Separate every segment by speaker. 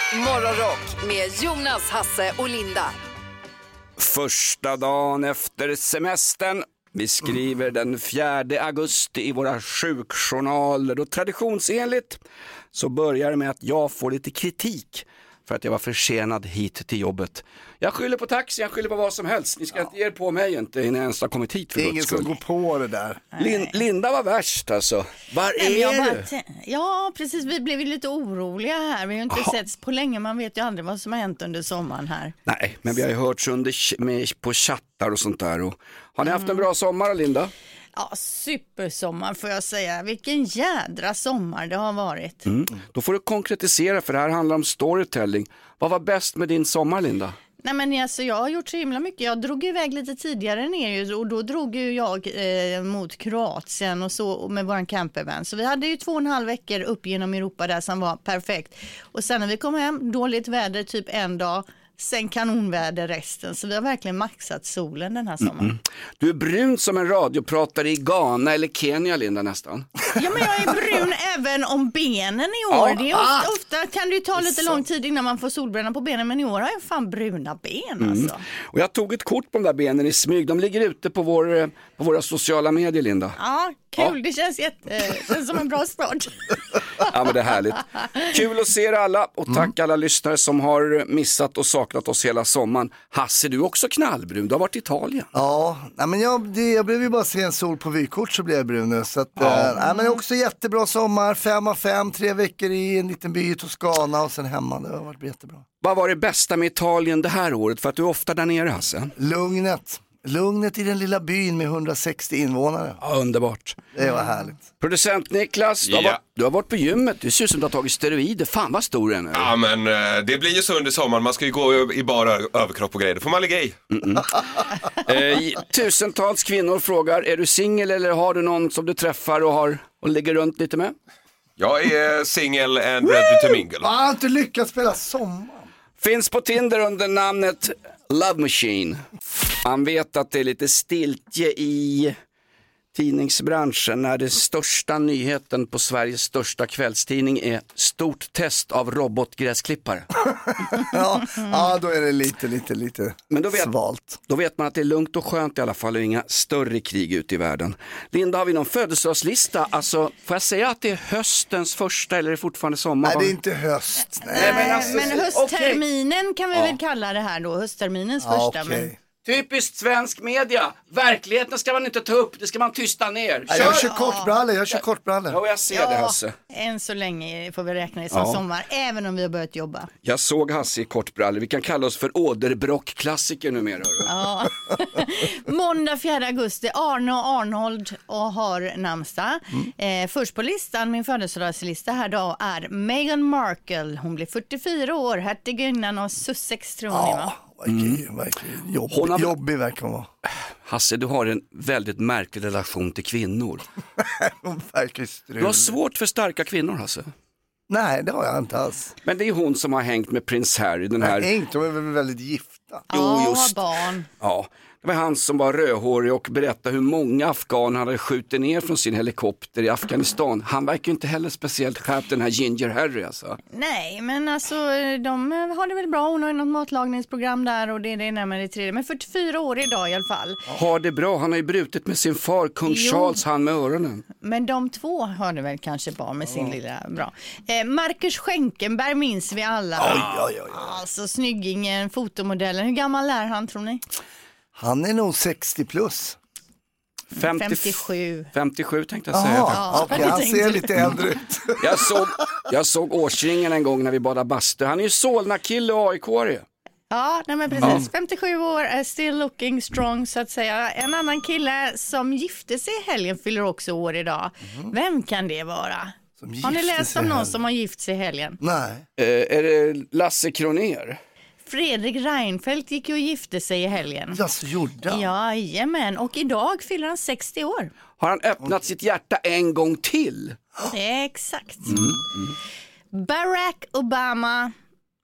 Speaker 1: Morgonrock med Jonas, Hasse och Linda.
Speaker 2: Första dagen efter semestern. Vi skriver den 4 augusti i våra sjukjournaler och traditionsenligt så börjar det med att jag får lite kritik för att jag var försenad hit till jobbet. Jag skyller på taxi, jag skyller på vad som helst. Ni ska inte ge er på mig inte innan jag ens har kommit hit för
Speaker 3: ingen som går på det där.
Speaker 2: Linda var värst alltså. Var är du?
Speaker 4: Ja, precis. Vi blev ju lite oroliga här. Vi har ju inte setts på länge. Man vet ju aldrig vad som har hänt under sommaren här.
Speaker 2: Nej, men vi har ju hörts på chattar och sånt där. Och har ni haft en bra sommar, Linda?
Speaker 4: Ja, supersommar får jag säga. Vilken jädra sommar det har varit.
Speaker 2: Då får du konkretisera, för det här handlar om storytelling. Vad var bäst med din sommar, Linda?
Speaker 4: Nej, men alltså, jag har gjort så himla mycket. Jag drog iväg lite tidigare ner och då drog ju jag mot Kroatien och så med våran campervan. Så vi hade ju 2,5 veckor upp genom Europa där som var perfekt. Och sen när vi kom hem, dåligt väder typ en dag. Sen kanonväder resten. Så vi har verkligen maxat solen den här sommaren.
Speaker 2: Du är brun som en radiopratare i Ghana eller Kenya, Linda, nästan.
Speaker 4: Ja, men jag är brun även om benen i år. Det är ofta kan det ju ta lite lång tid innan man får solbränna på benen. Men i år har jag fan bruna ben alltså.
Speaker 2: Och jag tog ett kort på de där benen i smyg. De ligger ute på våra sociala medier, Linda.
Speaker 4: Ja, kul. Det känns känns som en bra start.
Speaker 2: Ja, men det är härligt. Kul att se er alla och tack alla lyssnare som har missat och saknat oss hela sommaren. Hasse, du är också knallbrun. Du har varit i Italien.
Speaker 3: Ja, men jag blev ju bara se en sol på vykort så blev jag brun nu. Så att, men också jättebra sommar, 5 av 5, 3 veckor i en liten by i Toscana och sen hemma. Det har varit jättebra.
Speaker 2: Vad var det bästa med Italien det här året? För att du är ofta där nere, Hasse.
Speaker 3: Lugnet i den lilla byn med 160 invånare.
Speaker 2: Ja, underbart.
Speaker 3: Det var härligt.
Speaker 2: Producent Niklas, du har varit på gymmet. Det ser ut som du har tagit steroider. Fan vad stor den är.
Speaker 5: Ja, men det blir ju så under sommaren. Man ska ju gå i bara överkropp och grejer. Då får man ligga i.
Speaker 2: Tusentals kvinnor frågar, är du singel eller har du någon som du träffar och lägger runt lite med?
Speaker 5: Jag är singel and ready to mingle.
Speaker 3: Jag har inte lyckats spela sommar.
Speaker 2: Finns på Tinder under namnet Love Machine. Man vet att det är lite stiltje i tidningsbranschen när den största nyheten på Sveriges största kvällstidning är stort test av robotgräsklippare.
Speaker 3: ja, då är det lite
Speaker 2: men
Speaker 3: svalt.
Speaker 2: Då vet man att det är lugnt och skönt i alla fall och inga större krig ute i världen. Linda, har vi någon födelsedagslista? Alltså, får jag säga att det är höstens första eller är det fortfarande sommar?
Speaker 3: Nej, det är inte höst.
Speaker 4: Men höstterminen kan vi väl kalla det här då. Höstterminens första.
Speaker 3: Okay.
Speaker 4: Men...
Speaker 2: Typiskt svensk media. Verkligheten ska man inte ta upp, det ska man tysta ner.
Speaker 3: Jag kör kortbrallor.
Speaker 2: Ja, jag ser det, Hasse.
Speaker 4: Än så länge får vi räkna det som sommar, även om vi har börjat jobba.
Speaker 2: Jag såg Hasse i kortbrallor. Vi kan kalla oss för åderbrock-klassiker numera.
Speaker 4: Ja. Måndag 4 augusti, Arne och Arnold och har namnsdag. Först på listan, min födelsedagslista här då, är Meghan Markle. Hon blir 44 år, hertiginnan av Sussex, tror ni va?
Speaker 3: Verkligen jobbig verkar hon vara.
Speaker 2: Hasse, du har en väldigt märklig relation till kvinnor.
Speaker 3: Hon verkar strul.
Speaker 2: Du har svårt för starka kvinnor, Hasse.
Speaker 3: Nej, det har jag inte alls.
Speaker 2: Men det är hon som har hängt med prins Harry, den här...
Speaker 3: Nej, de är väl väldigt gifta.
Speaker 4: Ja, barn.
Speaker 2: Ja, det var han som var rödhårig och berättade hur många afghaner hade skjutit ner från sin helikopter i Afghanistan. Han verkar ju inte heller speciellt skärpt, den här Ginger Harry alltså.
Speaker 4: Nej, men alltså de har det väl bra. Hon har ju något matlagningsprogram där och det är det närmare det tredje. Men 44 år idag i alla fall.
Speaker 2: Har det bra, han har ju brutit med sin far, kung Charles, han med öronen.
Speaker 4: Men de två har det väl kanske bara med sin lilla bra. Marcus Schenkenberg minns vi alla.
Speaker 3: Oj.
Speaker 4: Alltså snyggingen, fotomodellen. Hur gammal är han, tror ni?
Speaker 3: Han är nog 60 plus.
Speaker 4: 57.
Speaker 2: 57 tänkte jag säga.
Speaker 3: Okay, han ser lite äldre ut.
Speaker 2: Jag såg årsringen en gång när vi badade bastu. Han är ju Solna-kille och AIK-are.
Speaker 4: Ja, nej men precis. 57 år, är still looking strong så att säga. En annan kille som gifte sig i helgen fyller också år idag. Vem kan det vara? Har ni läst om någon som har gift sig i helgen?
Speaker 3: Nej.
Speaker 2: Är det Lasse Kronér?
Speaker 4: Fredrik Reinfeldt gick ju och gifte sig i helgen.
Speaker 3: Ja, så gjorde han.
Speaker 4: Jajamän, och idag fyller han 60 år.
Speaker 2: Har han öppnat sitt hjärta en gång till?
Speaker 4: Exakt. Barack Obama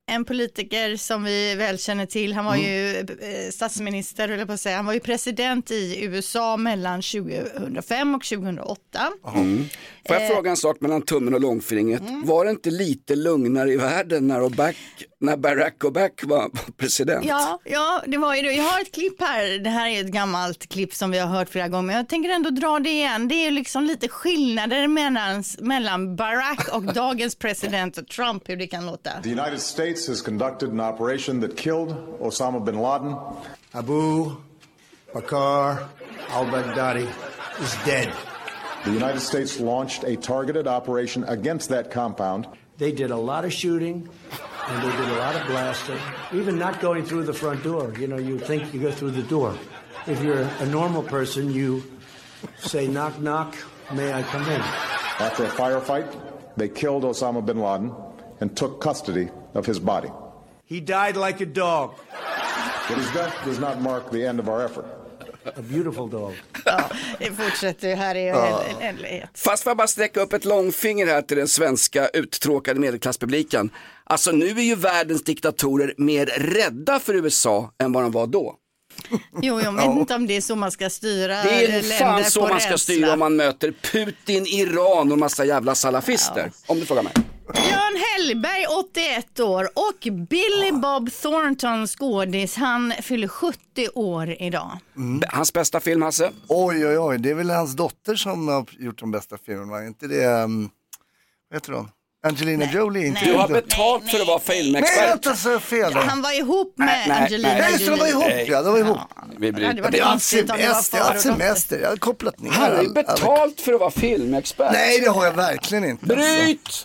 Speaker 4: En politiker som vi väl känner till, han var ju statsminister, eller på att säga, han var ju president i USA mellan 2005 och 2008.
Speaker 2: Får jag fråga en sak mellan tummen och långfingret? Var det inte lite lugnare i världen när Barack Obama var president?
Speaker 4: Ja, det var ju det. Jag har ett klipp här, det här är ett gammalt klipp som vi har hört flera gånger, men jag tänker ändå dra det igen. Det är liksom lite skillnader mellan Barack och dagens president Trump, hur det kan låta.
Speaker 6: The United States has conducted an operation that killed Osama bin Laden.
Speaker 7: Abu Bakr al-Baghdadi is dead.
Speaker 6: The United States launched a targeted operation against that compound.
Speaker 7: They did a lot of shooting and they did a lot of blasting, even not going through the front door. You know, you think you go through the door. If you're a normal person, you say, knock, knock, may I come in?
Speaker 6: After a firefight, they killed Osama bin Laden and took custody of his body.
Speaker 7: He died like a dog.
Speaker 6: But his death does not mark the end of our effort.
Speaker 7: A beautiful dog.
Speaker 4: Ja, det fortsätter här i en ändlighet.
Speaker 2: Fast får jag bara sträcka upp ett långfinger här till den svenska uttråkade medelklasspubliken. Alltså nu är ju världens diktatorer mer rädda för USA än vad de var då.
Speaker 4: Jo, jag vet inte om det är så man ska styra.
Speaker 2: Det är fan så man ska
Speaker 4: rädsla.
Speaker 2: styra om man möter Putin, Iran och massa jävla salafister. Om du frågar mig.
Speaker 4: Björn Hellberg, 81 år, och Billy Bob Thornton, skådis, han fyller 70 år idag.
Speaker 2: Hans bästa film, Hasse?
Speaker 3: Oj, det är väl hans dotter som har gjort de bästa filmerna, inte det, vad heter hon? Angelina Jolie. Inte
Speaker 2: Du har betalt för att vara filmexpert.
Speaker 3: Nej, vänta, så fel.
Speaker 4: Ja, han var ihop med Angelina
Speaker 3: Nej,
Speaker 4: Jolie.
Speaker 3: de var ihop, ja, de var ihop.
Speaker 2: Vi bryter.
Speaker 3: Det var semester, jag har kopplat ner.
Speaker 2: Han har ju betalt för att vara filmexpert.
Speaker 3: Nej, det har jag verkligen inte.
Speaker 2: Bryt!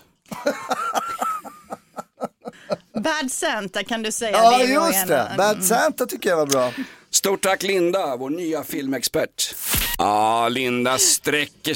Speaker 4: Bad Santa kan du säga.
Speaker 3: Ja,
Speaker 4: det
Speaker 3: just det. Bad Santa tycker jag var bra.
Speaker 2: Stort tack Linda, vår nya filmexpert. Ja, Linda sträcker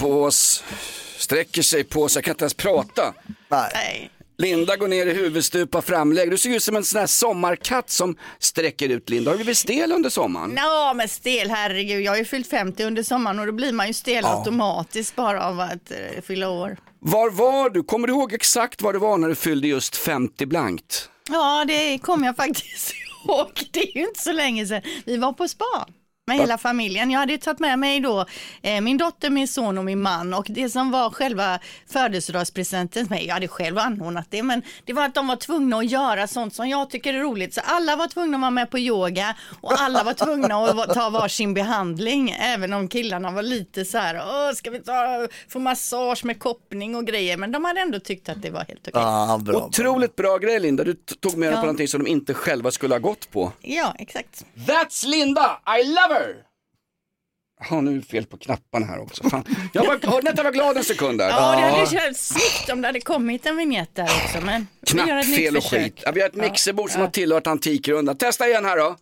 Speaker 2: sig på så jag kan inte ens prata.
Speaker 4: Nej.
Speaker 2: Linda går ner i huvudstupa framlägg. Du ser ut som en sån här sommarkatt som sträcker ut, Linda. Har du blivit stel under sommaren?
Speaker 4: Ja, men stel, herregud. Jag har ju fyllt 50 under sommaren och då blir man ju stel automatiskt bara av att fylla år.
Speaker 2: Var var du? Kommer du ihåg exakt var du var när du fyllde just 50 blankt?
Speaker 4: Ja, det kommer jag faktiskt ihåg. Det är ju inte så länge sedan. Vi var på spa med hela familjen. Jag hade tagit med mig då min dotter, min son och min man, och det som var själva födelsedagspresenten till mig, jag hade själv anordnat det, men det var att de var tvungna att göra sånt som jag tycker är roligt, så alla var tvungna att vara med på yoga och alla var tvungna att ta varsin behandling, även om killarna var lite så här, ska vi få massage med koppning och grejer, men de hade ändå tyckt att det var helt okej.
Speaker 2: Otroligt bra grej, Linda. Du tog med dem på någonting som de inte själva skulle ha gått på.
Speaker 4: Ja, exakt.
Speaker 2: That's Linda, I love her! Jag har nu fel på knapparna här också. Fan. Jag var glad en sekund där.
Speaker 4: Ja, det hade känts snyggt om det hade kommit en vignett där också. Men
Speaker 2: knappfel och skit. Ja, vi har ett mixerbord som har tillhört Antikrundan. Testa igen här då.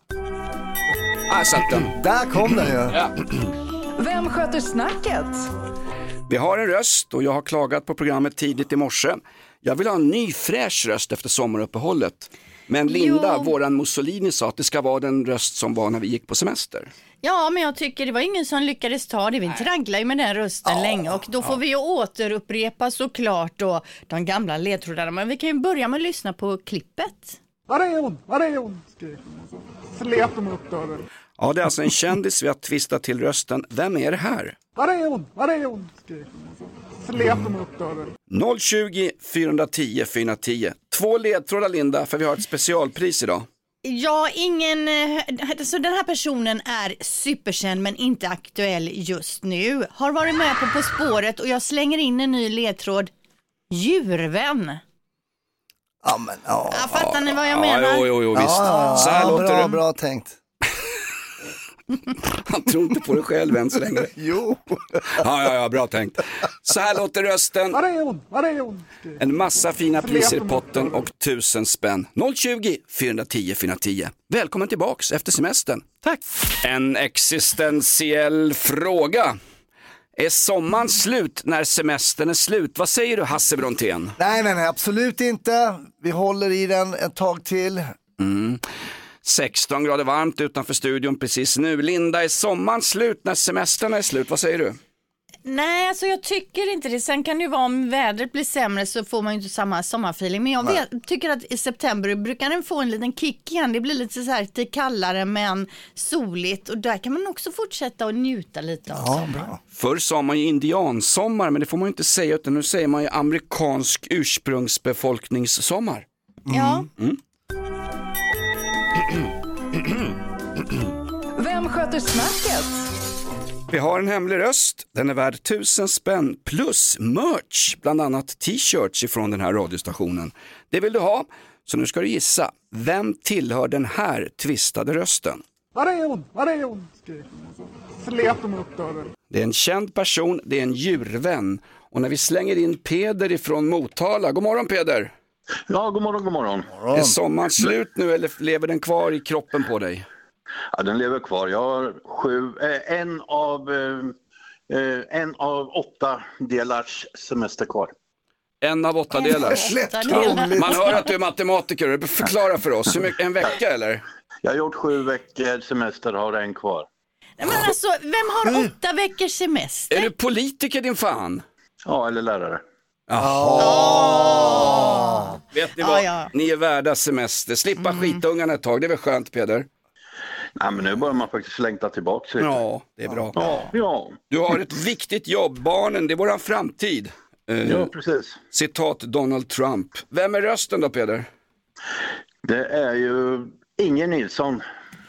Speaker 2: Satt den.
Speaker 3: Där kom den ju.
Speaker 2: Ja.
Speaker 1: Vem sköter snacket?
Speaker 2: Vi har en röst och jag har klagat på programmet tidigt i morse. Jag vill ha en ny fräsch röst efter sommaruppehållet. Men Linda, våran Mussolini, sa att det ska vara den röst som var när vi gick på semester.
Speaker 4: Ja, men jag tycker det var ingen som lyckades ta det. Vi tragglar ju med den rösten länge och då får vi ju återupprepa såklart då de gamla ledtrådarna. Men vi kan ju börja med att lyssna på klippet.
Speaker 8: Var är hon? Skrek hon. Så let de upp dörren.
Speaker 2: Ja, det är alltså en kändis vi har twistat till rösten. Vem är det här?
Speaker 8: Var är hon? Skrek hon. Så let de upp dörren.
Speaker 2: 020 410 410. 2 ledtrådar, Linda, för vi har ett specialpris idag.
Speaker 4: Ja, så den här personen är superkänd men inte aktuell just nu. Har varit med på spåret och jag slänger in en ny ledtråd. Djurvän.
Speaker 3: Ja, men
Speaker 4: fattar ni vad jag menar?
Speaker 2: Jo, visst. Så här låter det.
Speaker 3: Bra tänkt.
Speaker 2: Han tror inte på det själv än så länge.
Speaker 3: Jo.
Speaker 2: Ja, bra tänkt. Så här låter rösten.
Speaker 8: Var är hon?
Speaker 2: En massa fina priser i potten och 1000 spänn. 020 410 410. Välkommen tillbaks efter semestern. Tack. En existentiell fråga. Är sommaren slut när semestern är slut? Vad säger du, Hasse Brontén?
Speaker 3: Nej, absolut inte. Vi håller i den ett tag till.
Speaker 2: 16 grader varmt utanför studion precis nu. Linda, är sommaren slut när semestern är slut? Vad säger du?
Speaker 4: Nej, alltså jag tycker inte det. Sen kan det ju vara om vädret blir sämre så får man ju inte samma sommarfeeling. Men jag tycker att i september brukar den få en liten kick igen. Det blir lite så här lite kallare men soligt. Och där kan man också fortsätta och njuta lite av.
Speaker 3: Ja, bra.
Speaker 2: Förr sa man ju indiansommar, men det får man ju inte säga, utan nu säger man ju amerikansk ursprungsbefolkningssommar.
Speaker 4: Ja.
Speaker 1: Vem sköter snacket?
Speaker 2: Vi har en hemlig röst, den är värd 1000 spänn plus merch, bland annat t-shirts ifrån den här radiostationen. Det vill du ha, så nu ska du gissa. Vem tillhör den här twistade rösten?
Speaker 8: Var är hon? Var är hon? Skrek hon. Så slet de upp dörren.
Speaker 2: Det är en känd person, det är en djurvän. Och när vi slänger in Peder ifrån Motala, god morgon Peder!
Speaker 9: Ja, god morgon, god morgon.
Speaker 2: Är sommaren slut nu eller lever den kvar i kroppen på dig?
Speaker 9: Ja, den lever kvar. Jag har en av 8 delars semester kvar.
Speaker 2: En av 8 delar. Man hör att du är matematiker. Förklara för oss. Hur mycket, en vecka eller?
Speaker 9: Jag har gjort 7 veckor semester, har en kvar.
Speaker 4: Men alltså, vem har 8 veckors semester?
Speaker 2: Är du politiker din fan?
Speaker 9: Ja, eller lärare.
Speaker 2: Jaha. Vet ni vad?
Speaker 4: Ja.
Speaker 2: Ni är värda semester. Slippa skitungarna ett tag. Det är väl skönt, Peder?
Speaker 9: Nej, men nu börjar man faktiskt längta tillbaka.
Speaker 2: Ja, det är bra.
Speaker 9: Ja.
Speaker 2: Du har ett viktigt jobb. Barnen, det är våran framtid.
Speaker 9: Ja, precis.
Speaker 2: Citat Donald Trump. Vem är rösten då, Peder?
Speaker 9: Det är ju Inger Nilsson.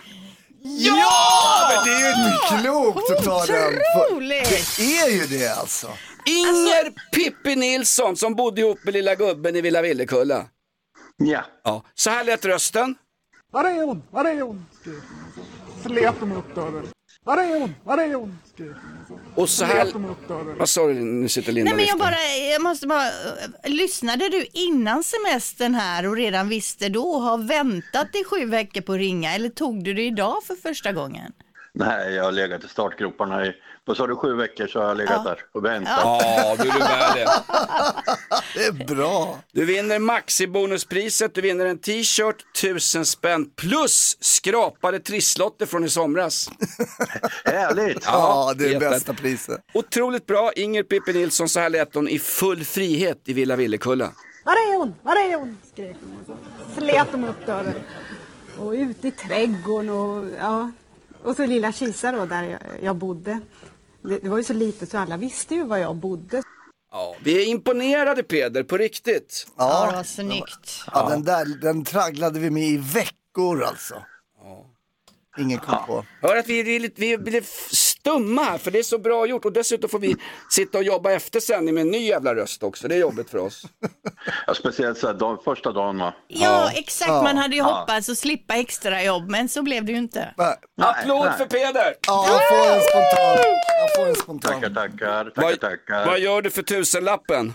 Speaker 3: Ja! Men det är ju inte klokt att ta den.
Speaker 4: Otroligt!
Speaker 3: Det är ju det alltså.
Speaker 2: Inger Pippi Nilsson som bodde ihop med lilla gubben i Villa Villekulla.
Speaker 9: Ja.
Speaker 2: Ja. Så här lät rösten.
Speaker 8: Var är hon? Var är hon? Skrek hon. Så slet de upp dörren. Var är hon? Var är hon? Skrek hon.
Speaker 2: Och så här...
Speaker 8: Slet de upp dörren.
Speaker 2: Vad sa du? Nu sitter Linda
Speaker 4: Nej, men
Speaker 2: och
Speaker 4: jag måste bara, lyssnade du innan semestern här och redan visste då och har väntat i 7 veckor på att ringa, eller tog du det idag för första gången?
Speaker 9: Nej, jag har legat i startgroparna i, vad sa du, 7 veckor så har jag legat där och väntat.
Speaker 2: Ja, du är värd det.
Speaker 3: Det är bra.
Speaker 2: Du vinner maxi-bonuspriset, du vinner en t-shirt, 1000 spänn plus skrapade trisslotter från i somras.
Speaker 9: Härligt!
Speaker 3: Ja, det är
Speaker 2: jätte-
Speaker 3: bästa priset.
Speaker 2: Otroligt bra, Inger Pippi Nilsson, så här lät hon i full frihet i Villa Villekulla.
Speaker 8: Var är hon? Var är hon? Skrek hon. Så slet de upp dörren.
Speaker 10: Och ute i trädgården och ja. Och så lilla Kisa då där jag bodde. Det var ju så litet så alla visste ju var jag bodde.
Speaker 2: Ja, vi är imponerade Peder, på riktigt.
Speaker 4: Ja, det var snyggt.
Speaker 3: Ja, den tragglade vi med i veckor alltså. Ingen kom på.
Speaker 2: Hör att vi blir stumma här, för det är så bra gjort. Och dessutom får vi sitta och jobba efter sändning med en ny jävla röst också. Det är jobbigt för oss.
Speaker 9: Ja, speciellt så här, första dagen va?
Speaker 4: Ja, exakt. Man hade ju hoppats att slippa extra jobb, men så blev det ju inte.
Speaker 2: Applåd för Peder!
Speaker 3: Ja, jag får en spontan.
Speaker 9: Tackar.
Speaker 2: Vad gör du för 1000-lappen?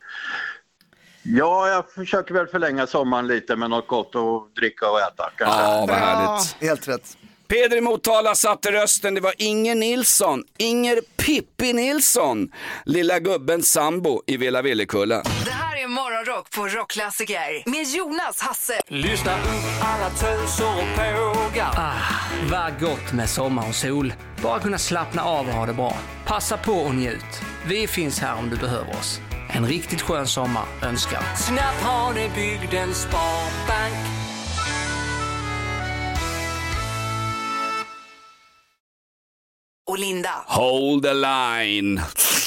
Speaker 9: Ja, jag försöker väl förlänga sommaren lite med något gott att dricka och äta. Kanske.
Speaker 2: Ja, vad härligt.
Speaker 3: Helt rätt.
Speaker 2: Peder i Motala satte rösten, det var Inger Nilsson. Inger Pippi Nilsson. Lilla gubben sambo i Villa Villekulla.
Speaker 1: Det här är Morgonrock på Rockklassiker med Jonas, Hasse.
Speaker 11: Lyssna upp alla töser och pågar. Vad gott med sommar och sol. Bara kunna slappna av och ha det bra. Passa på och njut. Vi finns här om du behöver oss. En riktigt skön sommar önskar. Snabbt har ni byggt en sparbank.
Speaker 1: Och Linda.
Speaker 2: Hold the line.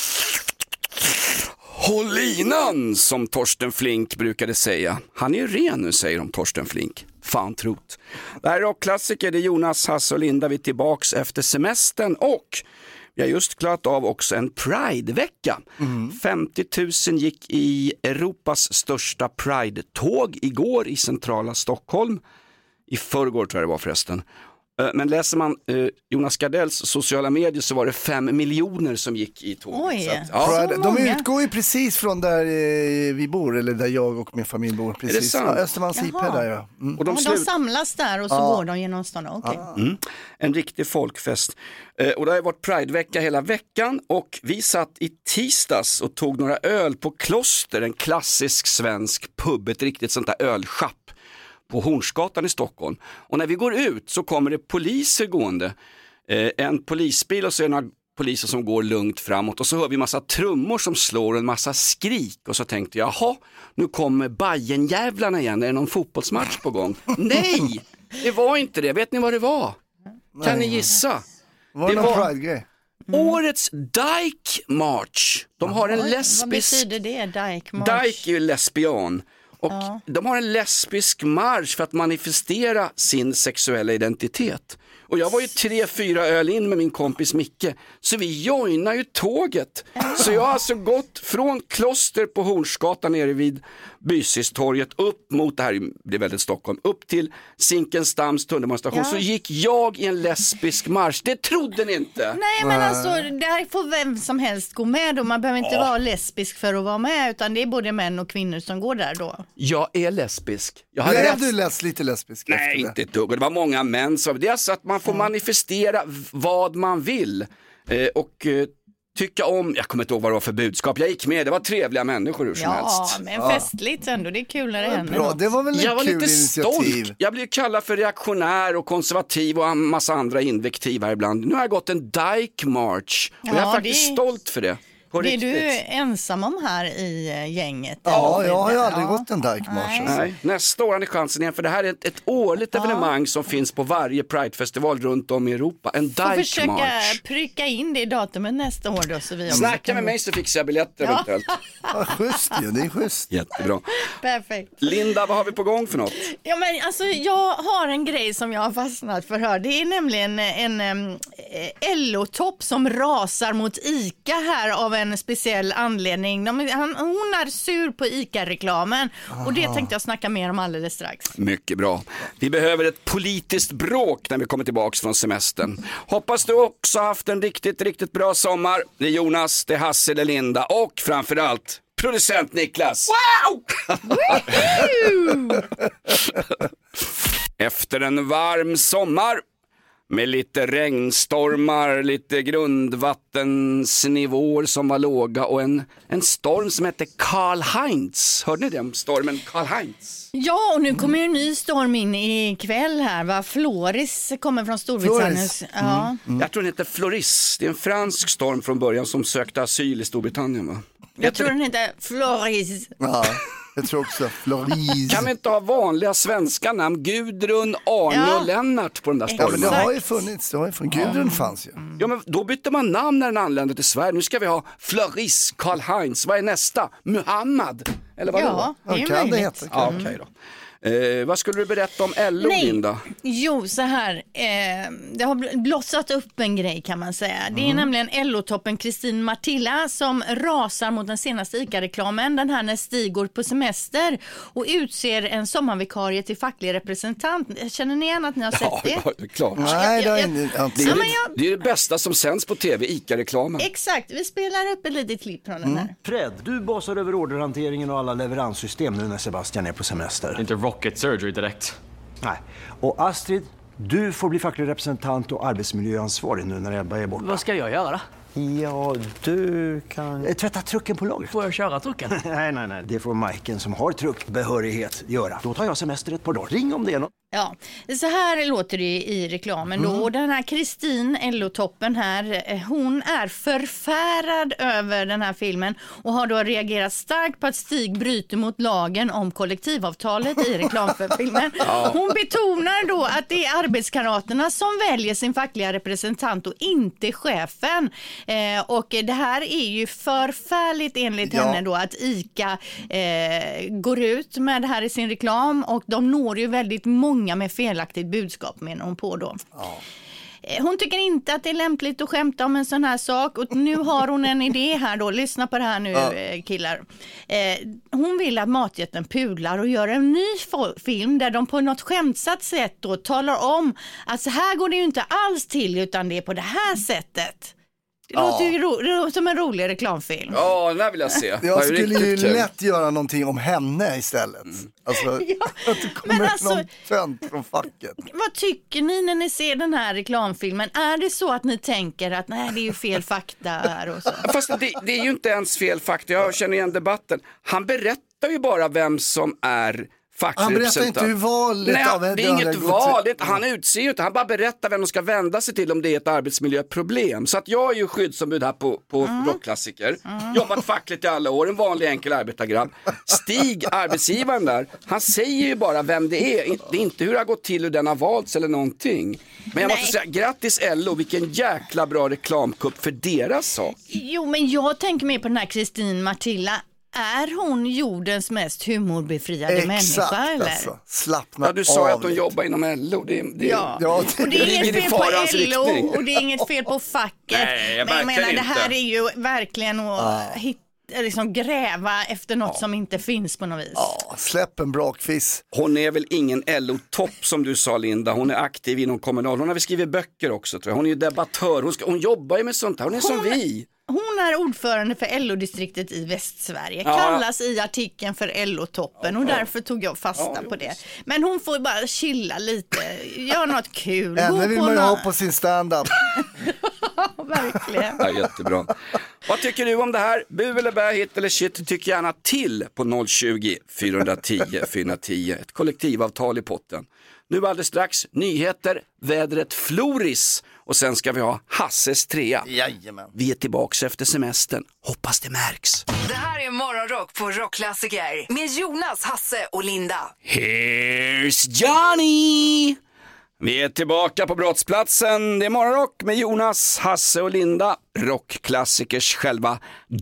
Speaker 2: Håll linan, som Torsten Flink brukade säga. Han är ju ren nu, säger de Torsten Flink. Fan trot. Det här är rockklassiker, det är Jonas, Hasse och Linda. Vi är tillbaks efter semestern och vi har just klarat av också en Pride-vecka. 50 000 gick i Europas största Pride-tåg igår i centrala Stockholm. I förrgår tror jag det var förresten. Men läser man Jonas Gardells sociala medier så var det 5 miljoner som gick i tåg.
Speaker 4: Oj,
Speaker 2: så att, ja.
Speaker 3: Pride, de utgår ju precis från där vi bor, eller där jag och min familj bor. Precis.
Speaker 2: Är det sant?
Speaker 3: Ja, Östermalms IP där ja.
Speaker 2: Och
Speaker 4: de samlas där och så går de genom stan. Okay.
Speaker 2: En riktig folkfest. Och det har varit Pride-vecka hela veckan och vi satt i tisdags och tog några öl på Kloster, en klassisk svensk pub, ett riktigt sånt där ölschapp på Hornsgatan i Stockholm. Och när vi går ut så kommer det poliser gående. En polisbil och så är det några poliser som går lugnt framåt och så hör vi massa trummor som slår och en massa skrik och så tänkte jag, jaha, nu kommer Bajenjävlarna igen, är det någon fotbollsmatch på gång? Nej, det var inte det. Vet ni vad det var? Kan ni gissa?
Speaker 3: Var det någon Pride-grej?
Speaker 2: Årets Dyke March. De har en lesbisk...
Speaker 4: Vad betyder det, Dyke March?
Speaker 2: Dyke är ju lesbian. Och de har en lesbisk marsch för att manifestera sin sexuella identitet. Och jag var ju 3-4 öl in med min kompis Micke. Så vi joinar ju tåget. Så jag har alltså gått från Kloster på Hornsgatan nere vid Bysistorget upp mot, det här blir väldigt Stockholm, upp till Zinkensdamms tunnelbanestation. Så gick jag i en lesbisk marsch. Det trodde ni inte.
Speaker 4: Nej, men alltså, där får vem som helst gå med och man behöver inte vara lesbisk för att vara med, utan det är både män och kvinnor som går där då.
Speaker 2: Jag är lesbisk.
Speaker 3: Du lite lesbisk?
Speaker 2: Nej, inte ett dugg. Det var många män som... Det är alltså att man får manifestera vad man vill och tycka om... Jag kommer inte ihåg vad det var för budskap. Jag gick med, det var trevliga människor hur som helst.
Speaker 4: Ja, men festligt ändå. Det är kul när det händer.
Speaker 3: Bra, det var väl en
Speaker 2: jag var
Speaker 3: kul
Speaker 2: lite
Speaker 3: initiativ.
Speaker 2: stolt. Jag blev kallad för reaktionär och konservativ och en massa andra invektiv här ibland. Nu har jag gått en Dyke March och jag är faktiskt stolt för det.
Speaker 4: Det är du ensam om här i gänget?
Speaker 3: Ja, jag har ju aldrig gått en Dyke March.
Speaker 2: Nej, nästa år har ni chansen igen, för det här är ett årligt evenemang som finns på varje Pride-festival runt om i Europa. En Dyke March.
Speaker 4: Försöka pricka in det datumet nästa år då. Så vi
Speaker 2: snacka med mig så fixar jag biljetter eventuellt.
Speaker 3: Ja, schysst ju, det är schysst.
Speaker 2: Jättebra.
Speaker 4: Perfekt.
Speaker 2: Linda, vad har vi på gång för något?
Speaker 4: Ja, men alltså jag har en grej som jag har fastnat för här. Det är nämligen en LO-topp som rasar mot ICA här av en speciell anledning. Hon är sur på ICA-reklamen och det tänkte jag snacka mer om alldeles strax.
Speaker 2: Mycket bra. Vi behöver ett politiskt bråk när vi kommer tillbaka från semestern. Hoppas du också haft en riktigt bra sommar. Det är Jonas, det är Hasse, det är Linda och framförallt producent Niklas. Wow! Efter en varm sommar med lite regnstormar, lite grundvattensnivåer som var låga och en storm som hette Karl-Heinz. Hörde ni det om stormen Karl-Heinz?
Speaker 4: Ja, och nu kommer en ny storm in ikväll här. Va? Floris kommer från Storbritannien. Ja.
Speaker 2: Jag tror den heter Floris. Det är en fransk storm från början som sökte asyl i Storbritannien, va?
Speaker 4: Jag tror den heter Floris.
Speaker 3: Ja, jag tror också Floris.
Speaker 2: Kan vi inte ha vanliga svenska namn? Gudrun, Arne och Lennart på den där stormen.
Speaker 3: Ja, men det har ju funnits. Gudrun fanns ju.
Speaker 2: Ja, men då bytte man namn när den anlände till Sverige. Nu ska vi ha Floris, Karl-Heinz. Vad är nästa? Muhammad? Eller vad
Speaker 4: ja, det är
Speaker 3: kan
Speaker 4: möjligt.
Speaker 3: Det heta.
Speaker 2: Ja, okej då. Vad skulle du berätta om LO, Linda?
Speaker 4: Jo, så här. Det har blossat upp en grej kan man säga. Det är nämligen LO-toppen Kristin Martilla som rasar mot den senaste ICA-reklamen. Den här när Stig går på semester och utser en sommarvikarie till facklig representant. Känner ni igen att ni har sett det?
Speaker 2: Ja, det är klart.
Speaker 3: Nej,
Speaker 2: det är det bästa som sänds på tv, ICA-reklamen.
Speaker 4: Exakt, vi spelar upp ett litet klipp från den här.
Speaker 12: Fred, du basar över orderhanteringen och alla leveranssystem nu när Sebastian är på semester.
Speaker 13: Inte rocket surgery direkt.
Speaker 12: Nej. Och Astrid, du får bli facklig representant och arbetsmiljöansvarig nu när Ebba är borta.
Speaker 11: Vad ska jag göra då?
Speaker 12: Ja, du kan... Tvätta trucken på lagret.
Speaker 11: Får jag köra trucken?
Speaker 12: nej. Det får Majken som har truckbehörighet göra. Då tar jag semester ett par dagar. Ring om det är något.
Speaker 4: Ja, så här låter det i reklamen då. Och den här Kristin, LO-toppen här, hon är förfärad över den här filmen och har då reagerat starkt på att Stig bryter mot lagen om kollektivavtalet i reklam för filmen. Hon betonar då att det är arbetskamraterna som väljer sin fackliga representant och inte chefen. Och det här är ju förfärligt enligt henne då att ICA går ut med det här i sin reklam och de når ju väldigt många med felaktigt budskap, menar hon på då. Hon tycker inte att det är lämpligt att skämta om en sån här sak och nu har hon en idé här då. Lyssna på det här nu killar. Hon vill att matjätten pudlar och gör en ny film där de på något skämtsatt sätt då talar om att så här går det ju inte alls till utan det är på det här sättet. Det låter ju som en rolig reklamfilm.
Speaker 2: Ja, den här vill jag se.
Speaker 3: Jag skulle ju lätt göra någonting om henne istället. Alltså, att det kommer någon tönt från facket.
Speaker 4: Vad tycker ni när ni ser den här reklamfilmen? Är det så att ni tänker att nej, det är ju fel fakta här och så?
Speaker 2: Fast det är ju inte ens fel fakta. Jag känner igen debatten. Han berättar ju bara vem som är facklig
Speaker 3: Han berättar
Speaker 2: representant.
Speaker 3: inte hur valet av
Speaker 2: det är inget val, han utser ju inte, han bara berättar vem de ska vända sig till om det är ett arbetsmiljöproblem. Så att jag är ju skyddsombud här på Rockklassiker, jobbat fackligt i alla år, en vanlig enkel arbetargrabb. Stig, arbetsgivaren där, han säger ju bara vem det är, det är inte hur det har gått till, hur den har valts eller någonting. Men jag måste säga, grattis LO, vilken jäkla bra reklamkupp för deras sak.
Speaker 4: Jo, men jag tänker mer på den här Kristin Martilla. Är hon jordens mest humorbefriade människa eller?
Speaker 3: Alltså. Slappna
Speaker 2: du sa
Speaker 3: av.
Speaker 2: att hon jobbar inom LO.
Speaker 4: Ja. Och det är inget fel på LO och det är inget fel på facket.
Speaker 2: Nej,
Speaker 4: men jag menar, det här är ju verkligen att liksom gräva efter något som inte finns på något vis.
Speaker 3: Släpp en brakfiss.
Speaker 2: Hon är väl ingen LO-topp som du sa, Linda. Hon är aktiv inom Kommunal. Hon har väl skrivit böcker också, tror jag. Hon är ju debattör. Hon jobbar ju med sånt här. Hon är som vi.
Speaker 4: Hon är ordförande för LO-distriktet i Västsverige. Kallas i artikeln för LO-toppen och därför tog jag fasta på det. Men hon får bara chilla lite, göra något kul.
Speaker 3: Ändå vill man ju ha på sin stand-up.
Speaker 4: Verkligen.
Speaker 2: Ja, jättebra. Vad tycker du om det här? Bu eller bä, hit eller shit? Tyck gärna till på 020-410-410. Ett kollektivavtal i potten. Nu alldeles strax nyheter, vädret Floris och sen ska vi ha Hasses trea.
Speaker 3: Jajamän.
Speaker 2: Vi är tillbaka efter semestern. Hoppas det märks.
Speaker 1: Det här är Morgonrock på Rockklassiker med Jonas, Hasse och Linda.
Speaker 2: Here's Johnny! Vi är tillbaka på brottsplatsen. Det är Morgonrock med Jonas, Hasse och Linda. Rockklassikers själva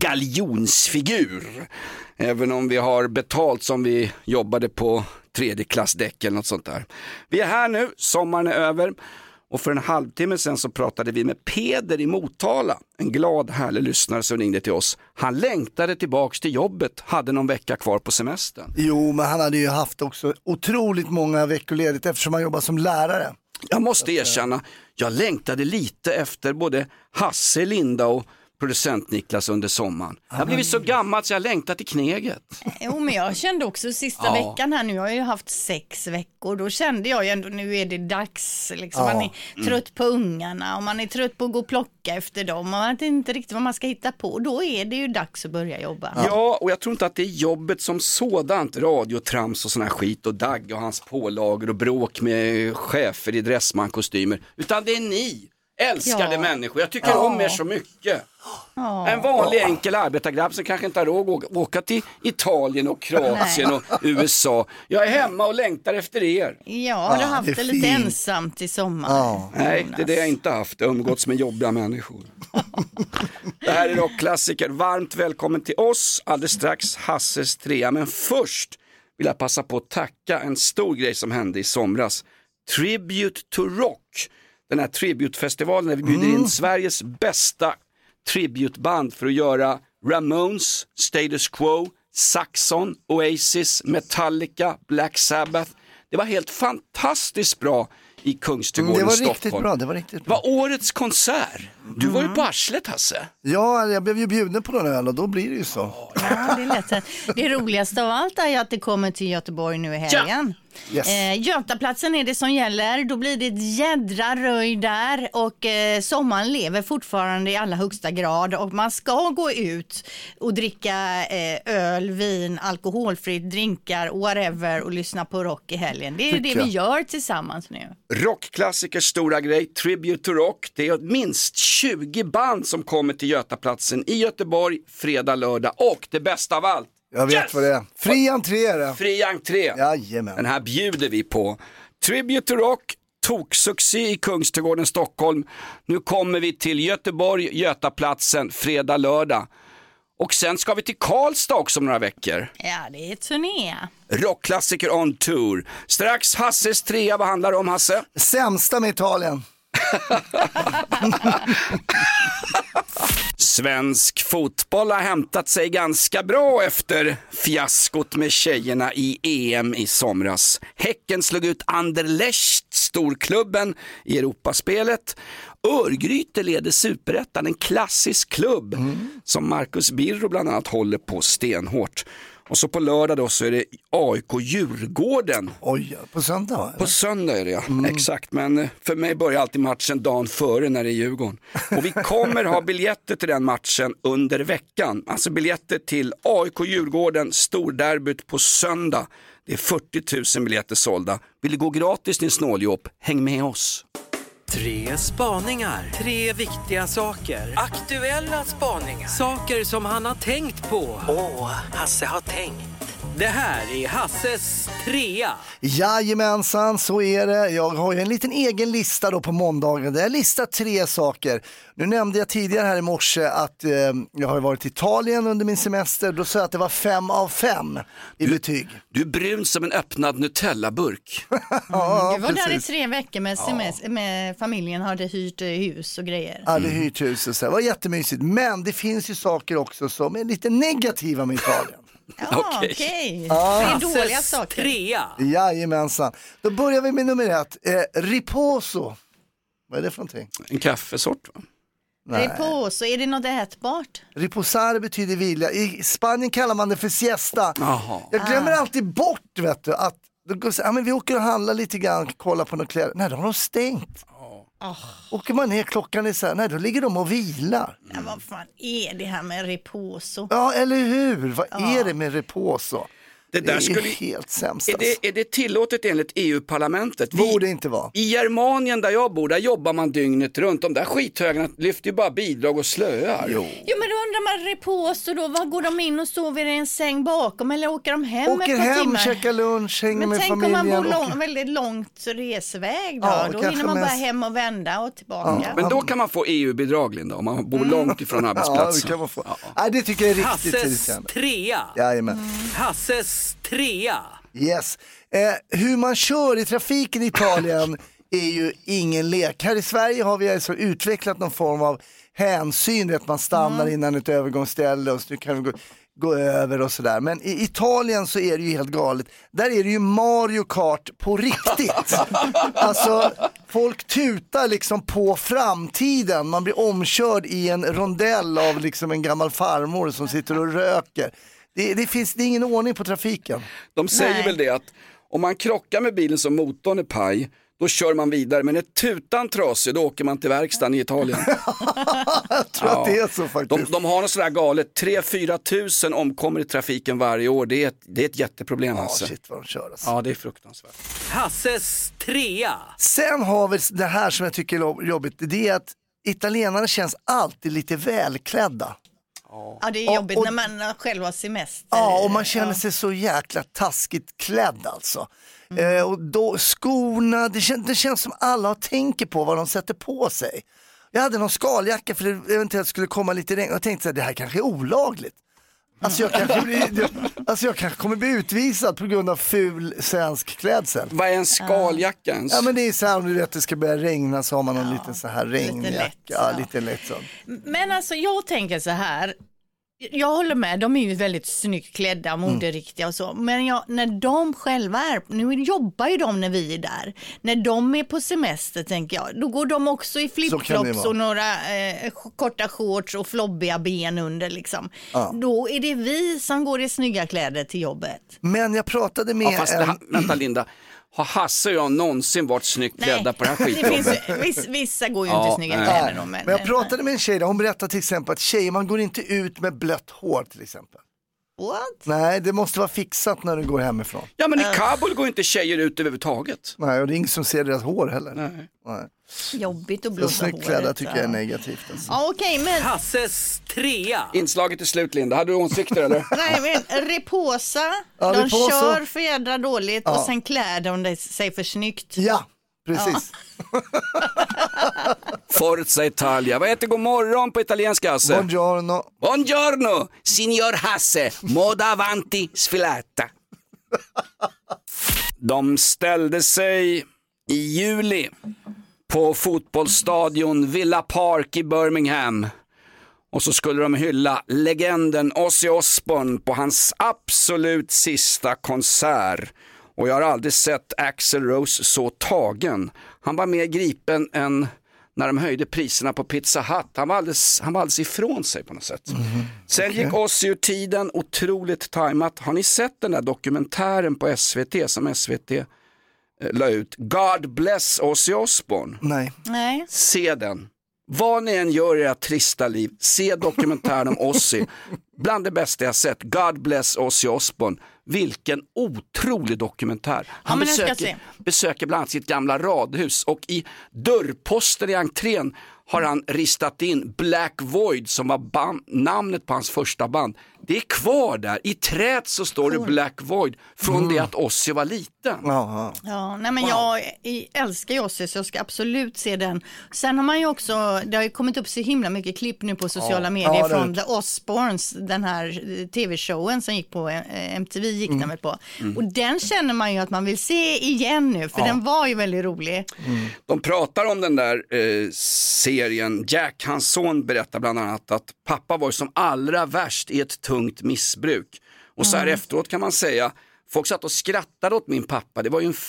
Speaker 2: galjonsfigur. Även om vi har betalt som vi jobbade på 3D-klassdäck eller något sånt där. Vi är här nu, sommaren är över. Och för en halvtimme sedan så pratade vi med Peder i Motala. En glad, härlig lyssnare som ringde till oss. Han längtade tillbaks till jobbet, hade någon vecka kvar på semestern.
Speaker 3: Jo, men han hade ju haft också otroligt många veckoledigt eftersom han jobbar som lärare.
Speaker 2: Jag måste erkänna, jag längtade lite efter både Hasse, Linda och producent Niklas under sommaren. Jag har blivit så gammal så jag längtat till kneget.
Speaker 4: Jo, men jag kände också sista veckan här nu, jag har ju haft 6 veckor, då kände jag ju ändå, nu är det dags liksom. Man är trött på ungarna och man är trött på att gå och plocka efter dem och man vet inte riktigt vad man ska hitta på, då är det ju dags att börja jobba.
Speaker 2: Ja, och jag tror inte att det är jobbet som sådant, radiotrams och sån här skit och Dagg och hans pålager och bråk med chefer i dressmankostymer, utan det är ni älskade människor. Jag tycker om er så mycket. En vanlig enkel arbetargrabb som kanske inte har råd att åka till Italien och Kroatien och USA. Jag är hemma och längtar efter er.
Speaker 4: Ja, har du haft det lite ensamt i sommar?
Speaker 2: Nej, det är det jag inte haft. Jag har umgåtts med jobbiga människor. Det här är Rockklassiker. Varmt välkommen till oss. Alldeles strax Hasses trea. Men först vill jag passa på att tacka en stor grej som hände i somras. Tribute to Rock. Den här tributefestivalen där vi bjuder in Sveriges bästa tributband för att göra Ramones, Status Quo, Saxon, Oasis, Metallica, Black Sabbath. Det var helt fantastiskt bra i Kungsträdgården i Stockholm.
Speaker 3: Riktigt bra, det var riktigt bra.
Speaker 2: Var årets konsert. Du var ju på arslet, Hasse.
Speaker 3: Ja, jag blev ju bjuden på någon öl och då blir det ju så.
Speaker 4: Ja, det är lätt. Det roligaste av allt är att det kommer till Göteborg nu i helgen.
Speaker 3: Yes.
Speaker 4: Götaplatsen är det som gäller. Då blir det ett jädra röj där och sommaren lever fortfarande i allra högsta grad och man ska gå ut och dricka öl, vin, alkoholfritt, drinkar, whatever och lyssna på rock i helgen. Det är det vi gör tillsammans nu.
Speaker 2: Rockklassikers stora grej, Tribute to Rock. Det är minst 20 band som kommer till Götaplatsen i Göteborg fredag, lördag och det bästa av allt.
Speaker 3: Jag vet vad det är. Fri entré är det.
Speaker 2: Fri entré.
Speaker 3: Jajamän.
Speaker 2: Den här bjuder vi på. Tribute to Rock, toksuccé i Kungsträdgården, Stockholm. Nu kommer vi till Göteborg, Götaplatsen, fredag, lördag. Och sen ska vi till Karlstad också om några veckor.
Speaker 4: Ja, det är turné.
Speaker 2: Rockklassiker on tour. Strax Hasses trea, vad handlar det om, Hasse?
Speaker 3: Sämsta med Italien.
Speaker 2: Svensk fotboll har hämtat sig ganska bra efter fiaskot med tjejerna i EM i somras. Häcken slog ut Anderlecht, storklubben i Europaspelet. Örgryte leder Superettan, en klassisk klubb som Marcus Birro bland annat håller på stenhårt. Och så på lördag då så är det AIK-Djurgården.
Speaker 3: Oj, på söndag va?
Speaker 2: På söndag är det exakt. Men för mig börjar alltid matchen dagen före när det är Djurgården. Och vi kommer ha biljetter till den matchen under veckan. Alltså biljetter till AIK-Djurgården, storderbyt på söndag. Det är 40 000 biljetter sålda. Vill du gå gratis till en snåljobb? Häng med oss.
Speaker 13: 3 spaningar. 3 viktiga saker. Aktuella spaningar. Saker som han har tänkt på. Hasse har tänkt. Det här är Hasses 3.
Speaker 3: Jajamensan, så är det. Jag har ju en liten egen lista då på måndagen. Där jag listar 3 saker. Nu nämnde jag tidigare här i morse att jag har varit i Italien under min semester. Då sa jag att det var 5 av 5 i betyg.
Speaker 2: Du är brun som en öppnad Nutella-burk.
Speaker 3: Ja,
Speaker 4: du var där i
Speaker 3: precis.
Speaker 4: 3 veckor med semester, med familjen, hade hyrt hus och grejer.
Speaker 3: Ja, det hyrt hus och så. Det var jättemysigt. Men det finns ju saker också som är lite negativa med Italien.
Speaker 4: Ja, okej.
Speaker 3: Ja.
Speaker 4: Det är dåliga saker.
Speaker 13: 3.
Speaker 3: Jajamensan. Då börjar vi med nummer 1. Riposo. Vad är det för någonting?
Speaker 2: En kaffesort va?
Speaker 4: Riposo, är det något ätbart?
Speaker 3: Riposare betyder vila. I Spanien kallar man det för siesta.
Speaker 2: Jaha.
Speaker 3: Jag glömmer alltid bort, vet du, att men vi åker och handlar lite grann, kolla på några kläder. Nej, då har de stängt. Åker man ner, klockan är så här, nej, då ligger de och vilar.
Speaker 4: Ja, vad fan är det här med riposo?
Speaker 3: Ja, eller hur? Vad är det med riposo?
Speaker 2: Det där skulle
Speaker 3: helt sämst.
Speaker 2: Är det tillåtet enligt EU-parlamentet?
Speaker 3: Borde inte vara.
Speaker 2: I Germanien där jag bor, där jobbar man dygnet runt. De där skithögarna lyfter ju bara bidrag och slöar.
Speaker 4: Jo, men då undrar man riposo då, vad går de in och sover i en säng bakom eller åker de hem
Speaker 3: åker
Speaker 4: ett par
Speaker 3: hem,
Speaker 4: timmar?
Speaker 3: Käkar lunch, hänger med familjen.
Speaker 4: Men tänk om man bor väldigt långt resväg då, då hinner man bara hem och vända och tillbaka.
Speaker 2: Ja. Men då kan man få EU-bidrag, Linda, om man bor långt ifrån arbetsplatsen.
Speaker 3: Ja, det kan man få. Nej, det tycker jag är riktigt
Speaker 13: Hasses 3.
Speaker 3: Jajamän.
Speaker 13: Hasses 3.
Speaker 3: Yes. Hur man kör i trafiken i Italien är ju ingen lek. Här i Sverige har vi alltså utvecklat någon form av hänsyn, att man stannar innan ett övergångsställe och så kan vi gå över och sådär. Men i Italien så är det ju helt galet. Där är det ju Mario Kart på riktigt. Alltså folk tutar liksom på framtiden. Man blir omkörd i en rondell av liksom en gammal farmor som sitter och röker. Det är ingen ordning på trafiken.
Speaker 2: De säger väl det att om man krockar med bilen som motorn är paj, då kör man vidare. Men är tutan trasig, då åker man till verkstaden i Italien.
Speaker 3: Jag tror att det är så faktiskt.
Speaker 2: De har något sådär galet. 3-4 tusen omkommer i trafiken varje år. Det är ett jätteproblem. Alltså.
Speaker 3: Shit vad de kör alltså.
Speaker 2: Ja, det är fruktansvärt.
Speaker 13: Hasses 3.
Speaker 3: Sen har vi det här som jag tycker är jobbigt. Det är att italienarna känns alltid lite välklädda.
Speaker 4: Ja, det är jobbigt när man själv har semester.
Speaker 3: Ja, och man känner sig så jäkla taskigt klädd alltså. Och då skorna, det känns som alla tänker på vad de sätter på sig. Jag hade någon skaljacka för det eventuellt skulle komma lite regn. Jag tänkte att det här kanske är olagligt. Alltså jag kanske kommer bli utvisad på grund av ful svensk klädsel.
Speaker 2: Vad är en skaljacka ens?
Speaker 3: Ja, men det är så här, om du vet att det ska börja regna så har man någon liten så här regnjacka. Ja, lite lätt så.
Speaker 4: Men alltså jag tänker så här. Jag håller med, de är ju väldigt snyggt klädda, moderiktiga och så. Men när de själva nu jobbar ju de när vi är där. När de är på semester tänker jag, då går de också i flipflops och några korta shorts och flobbiga ben under liksom. Ja. Då är det vi som går i snygga kläder till jobbet.
Speaker 3: Men jag pratade med...
Speaker 2: Vänta Linda. Har Hasse och jag någonsin varit snyggt klädda på det här skitjobbet?
Speaker 4: Vissa går ju inte snygga kläder då.
Speaker 3: Men jag pratade med en tjej där, hon berättade till exempel att tjejer, man går inte ut med blött hår till exempel.
Speaker 4: What?
Speaker 3: Nej, det måste vara fixat när du går hemifrån.
Speaker 2: Ja, men i Kabul går inte tjejer ut överhuvudtaget.
Speaker 3: Nej, och det är ingen som ser deras hår heller.
Speaker 2: Nej.
Speaker 4: Jobbigt att blåsa håret.
Speaker 3: Så snyggt tycker jag är negativt. Alltså.
Speaker 4: Ja, okej, men...
Speaker 13: Hasses 3.
Speaker 2: Inslaget är slut, Linda. Hade du åsikter eller?
Speaker 4: Nej, men Riposa.
Speaker 3: Ja,
Speaker 4: de
Speaker 3: Riposa.
Speaker 4: kör för jädra dåligt och sen klär de sig för snyggt.
Speaker 3: Ja, precis.
Speaker 4: Ja.
Speaker 2: Forza Italia. Vad heter god morgon på italienska, Hasse?
Speaker 3: Buongiorno.
Speaker 2: Buongiorno, signor Hasse. Moda avanti sfilata. De ställde sig i juli på fotbollsstadion Villa Park i Birmingham. Och så skulle de hylla legenden Ozzy Osbourne på hans absolut sista konsert. Och jag har aldrig sett Axl Rose så tagen. Han var mer gripen än när de höjde priserna på Pizza Hut. Han var alldeles ifrån sig på något sätt. Sen gick Ozzy ur tiden, otroligt tajmat. Har ni sett den där dokumentären på SVT som SVT la ut? God Bless Ozzy Osbourne.
Speaker 4: Nej.
Speaker 2: Se den. Vad ni än gör i era trista liv, se dokumentären om Ozzy. Bland det bästa jag sett. God Bless Ozzy Osbourne. Vilken otrolig dokumentär. Han besöker bland annat sitt gamla radhus och i dörrposten i entrén har han ristat in Black Void som var namnet på hans första band. Det är kvar där. I trät så står det Black Void från det att Ozzy var liten.
Speaker 4: Ja, nej men jag älskar ju Ozzy så jag ska absolut se den. Sen har man ju också, det har ju kommit upp så himla mycket klipp nu på sociala medier från The Osbournes, den här tv-showen som gick på MTV gick den väl på. Och den känner man ju att man vill se igen nu, för den var ju väldigt rolig.
Speaker 2: De pratar om den där serien. Jack, hans son, berättar bland annat att pappa var som allra värst i ett tungt missbruk. Och så här efteråt kan man säga, folk satt och skrattade åt min pappa. Det var ju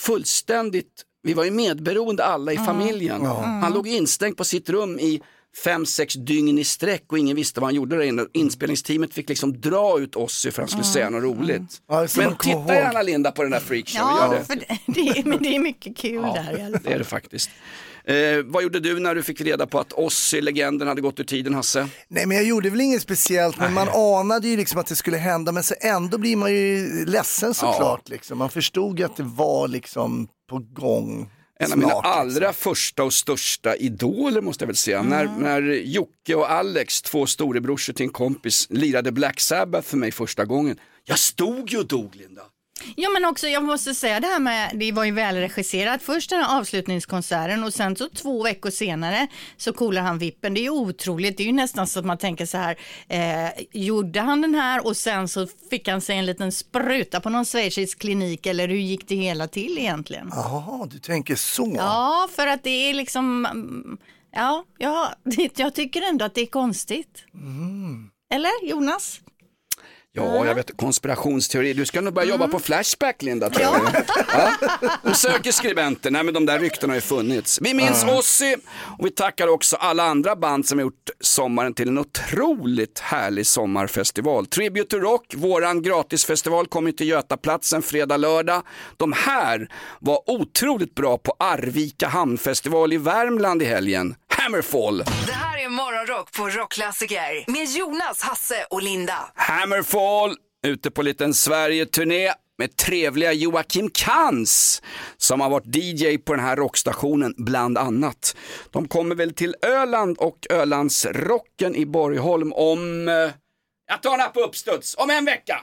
Speaker 2: vi var ju medberoende alla i familjen. Han låg instängd på sitt rum i 5-6 dygn i sträck och ingen visste vad han gjorde där inne. Inspelningsteamet fick liksom dra ut Ozzy för att han skulle säga något roligt. Men titta gärna, Linda, på den där freakshow.
Speaker 4: Ja, för det är mycket kul där i alla fall.
Speaker 2: Det är det faktiskt. Vad gjorde du när du fick reda på att Ozzy-legenden hade gått ur tiden, Hasse?
Speaker 3: Nej, men jag gjorde väl inget speciellt, men man anade ju liksom att det skulle hända, men så ändå blir man ju ledsen såklart. Liksom. Man förstod att det var liksom på gång.
Speaker 2: En av mina allra första och största idoler måste jag väl säga. När Jocke och Alex, två storebrorsor till en kompis, lirade Black Sabbath för mig första gången. Jag stod ju och dog, Linda.
Speaker 4: Ja, men också jag måste säga det här med, det var ju välregisserat. Först den här avslutningskonserten och sen så 2 veckor senare så coolar han vippen. Det är ju otroligt, det är ju nästan så att man tänker så här, gjorde han den här och sen så fick han sig en liten spruta på någon schweizisk klinik, eller hur gick det hela till egentligen?
Speaker 3: Jaha, du tänker så.
Speaker 4: Ja, för att det är liksom, jag tycker ändå att det är konstigt. Eller, Jonas?
Speaker 2: Ja, jag vet, konspirationsteori. Du ska nog börja jobba på Flashback, Linda, tror jag. Ja. De söker skribenter. Nej, men de där ryktena har ju funnits. Vi minns Ozzy och vi tackar också alla andra band som har gjort sommaren till en otroligt härlig sommarfestival. Tribute to Rock, våran gratisfestival, kommer till Götaplatsen fredag, lördag. De här var otroligt bra på Arvika hamnfestival i Värmland i helgen. Hammerfall.
Speaker 1: Det här är Morgonrock på Rockklassiker med Jonas, Hasse och Linda.
Speaker 2: Hammerfall, ute på liten Sverige-turné med trevliga Joakim Kans som har varit DJ på den här rockstationen bland annat. De kommer väl till Öland och Ölands rocken i Borgholm om... jag tar den här på uppstuds, om en vecka.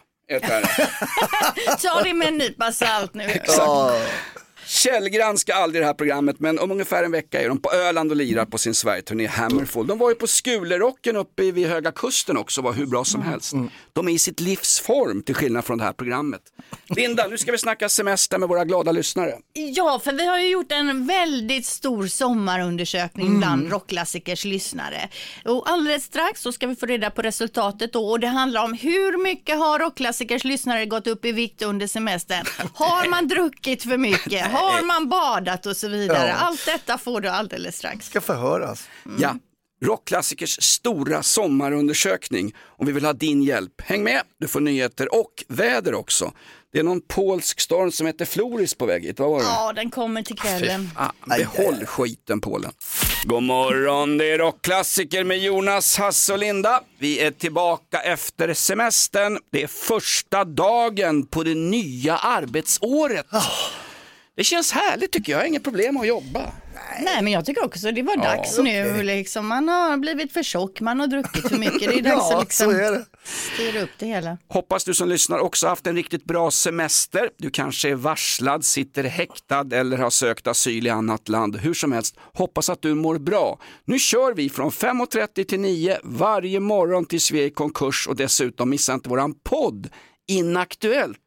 Speaker 4: Ta det med en nypa salt nu.
Speaker 2: Exakt. Källgran ska aldrig det här programmet, men om ungefär en vecka är de på Öland och lirar på sin Sverige-turné Hammerfall. De var ju på Skulerocken uppe vid Höga Kusten också, var hur bra som helst. De är i sitt livsform till skillnad från det här programmet. Linda, nu ska vi snacka semester med våra glada lyssnare.
Speaker 4: Ja, för vi har ju gjort en väldigt stor sommarundersökning bland rockklassikers lyssnare. Och alldeles strax så ska vi få reda på resultatet då, och det handlar om hur mycket har rockklassikers lyssnare gått upp i vikt under semestern. Har man druckit för mycket? Har man badat och så vidare? Allt detta får du alldeles strax.
Speaker 3: Ska förhöras.
Speaker 2: Ja, rockklassikers stora sommarundersökning. Om vi vill ha din hjälp, häng med. Du får nyheter och väder också. Det är någon polsk storm som heter Floris på väg hit. Vad var det?
Speaker 4: Ja, den kommer till kvällen.
Speaker 2: Behåll skiten, Polen. God morgon, det är rockklassiker med Jonas, Hasse och Linda. Vi är tillbaka efter semestern. Det är första dagen på det nya arbetsåret. Det känns härligt tycker jag, inget problem att jobba.
Speaker 4: Nej, men jag tycker också det var dags nu. Liksom, man har blivit för tjock, man har druckit för mycket. Det är dags att liksom styra upp det hela.
Speaker 2: Hoppas du som lyssnar också haft en riktigt bra semester. Du kanske är varslad, sitter häktad eller har sökt asyl i annat land. Hur som helst, hoppas att du mår bra. Nu kör vi från 5:30 till 9 varje morgon till Svea konkurs, och dessutom missa inte våran podd Inaktuellt.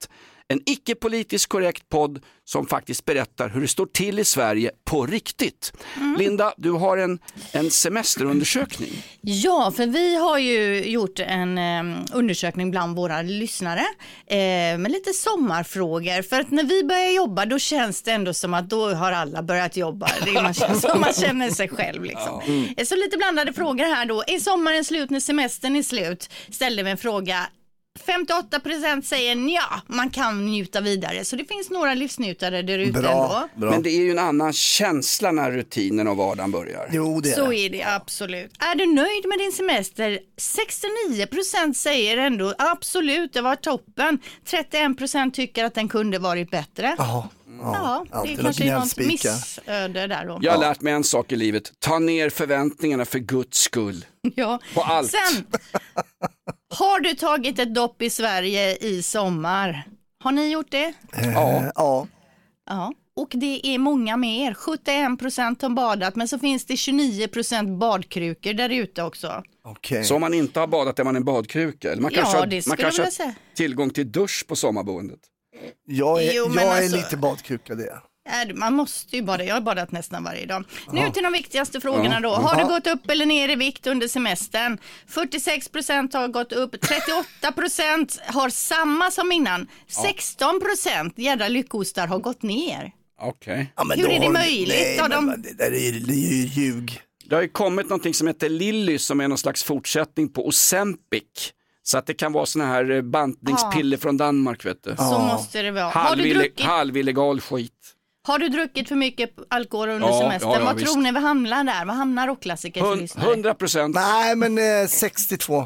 Speaker 2: En icke-politiskt korrekt podd som faktiskt berättar hur det står till i Sverige på riktigt. Linda, du har en semesterundersökning.
Speaker 4: Ja, för vi har ju gjort en undersökning bland våra lyssnare med lite sommarfrågor. För att när vi börjar jobba, då känns det ändå som att då har alla börjat jobba. Det är man känner sig själv liksom. Så lite blandade frågor här då. Är sommaren slut när semestern är slut? Ställde vi en fråga. 58% säger ja, man kan njuta vidare. Så det finns några livsnjutare där ute ändå.
Speaker 2: Men det är ju en annan känsla när rutinen och vardagen börjar.
Speaker 3: Jo, det är
Speaker 4: så
Speaker 3: det.
Speaker 4: är det absolut. Är du nöjd med din semester? 69% säger ändå absolut, det var toppen. 31% tycker att den kunde varit bättre. Ja, det är kanske något missöde där då.
Speaker 2: Jag har lärt mig en sak i livet. Ta ner förväntningarna för Guds skull.
Speaker 4: Ja.
Speaker 2: På allt.
Speaker 4: Sen, har du tagit ett dopp i Sverige i sommar? Har ni gjort det?
Speaker 3: Ja.
Speaker 4: Och det är många mer. 71% har badat, men så finns det 29% badkrukor där ute också.
Speaker 3: Okay.
Speaker 2: Så om man inte har badat är man en badkruka? Eller man kanske har tillgång till dusch på sommarboendet?
Speaker 3: Jag är lite badkruka det.
Speaker 4: Man måste ju bada, jag har badat nästan varje dag. Nu till de viktigaste frågorna då. Har du gått upp eller ner i vikt under semestern? 46% har gått upp, 38% har samma som innan. 16% jädra lyckostar har gått ner.
Speaker 2: Okej.
Speaker 4: Hur är det möjligt?
Speaker 3: Det är ju ljug.
Speaker 2: Det har ju kommit någonting som heter Lilly som är någon slags fortsättning på Ozempic. Så att det kan vara såna här bantningspiller från Danmark, vet du.
Speaker 4: Så måste det vara.
Speaker 2: Halvillegal skit.
Speaker 4: Har du druckit för mycket alkohol under semestern? Vad tror ni vi hamnar där? Vad hamnar rockklassiker?
Speaker 2: 100%.
Speaker 3: Nej, men 62.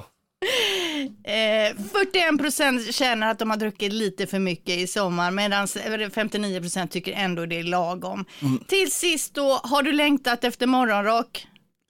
Speaker 4: 41% känner att de har druckit lite för mycket i sommar, medan 59% tycker ändå det är lagom. Till sist då, har du längtat efter morgonrock?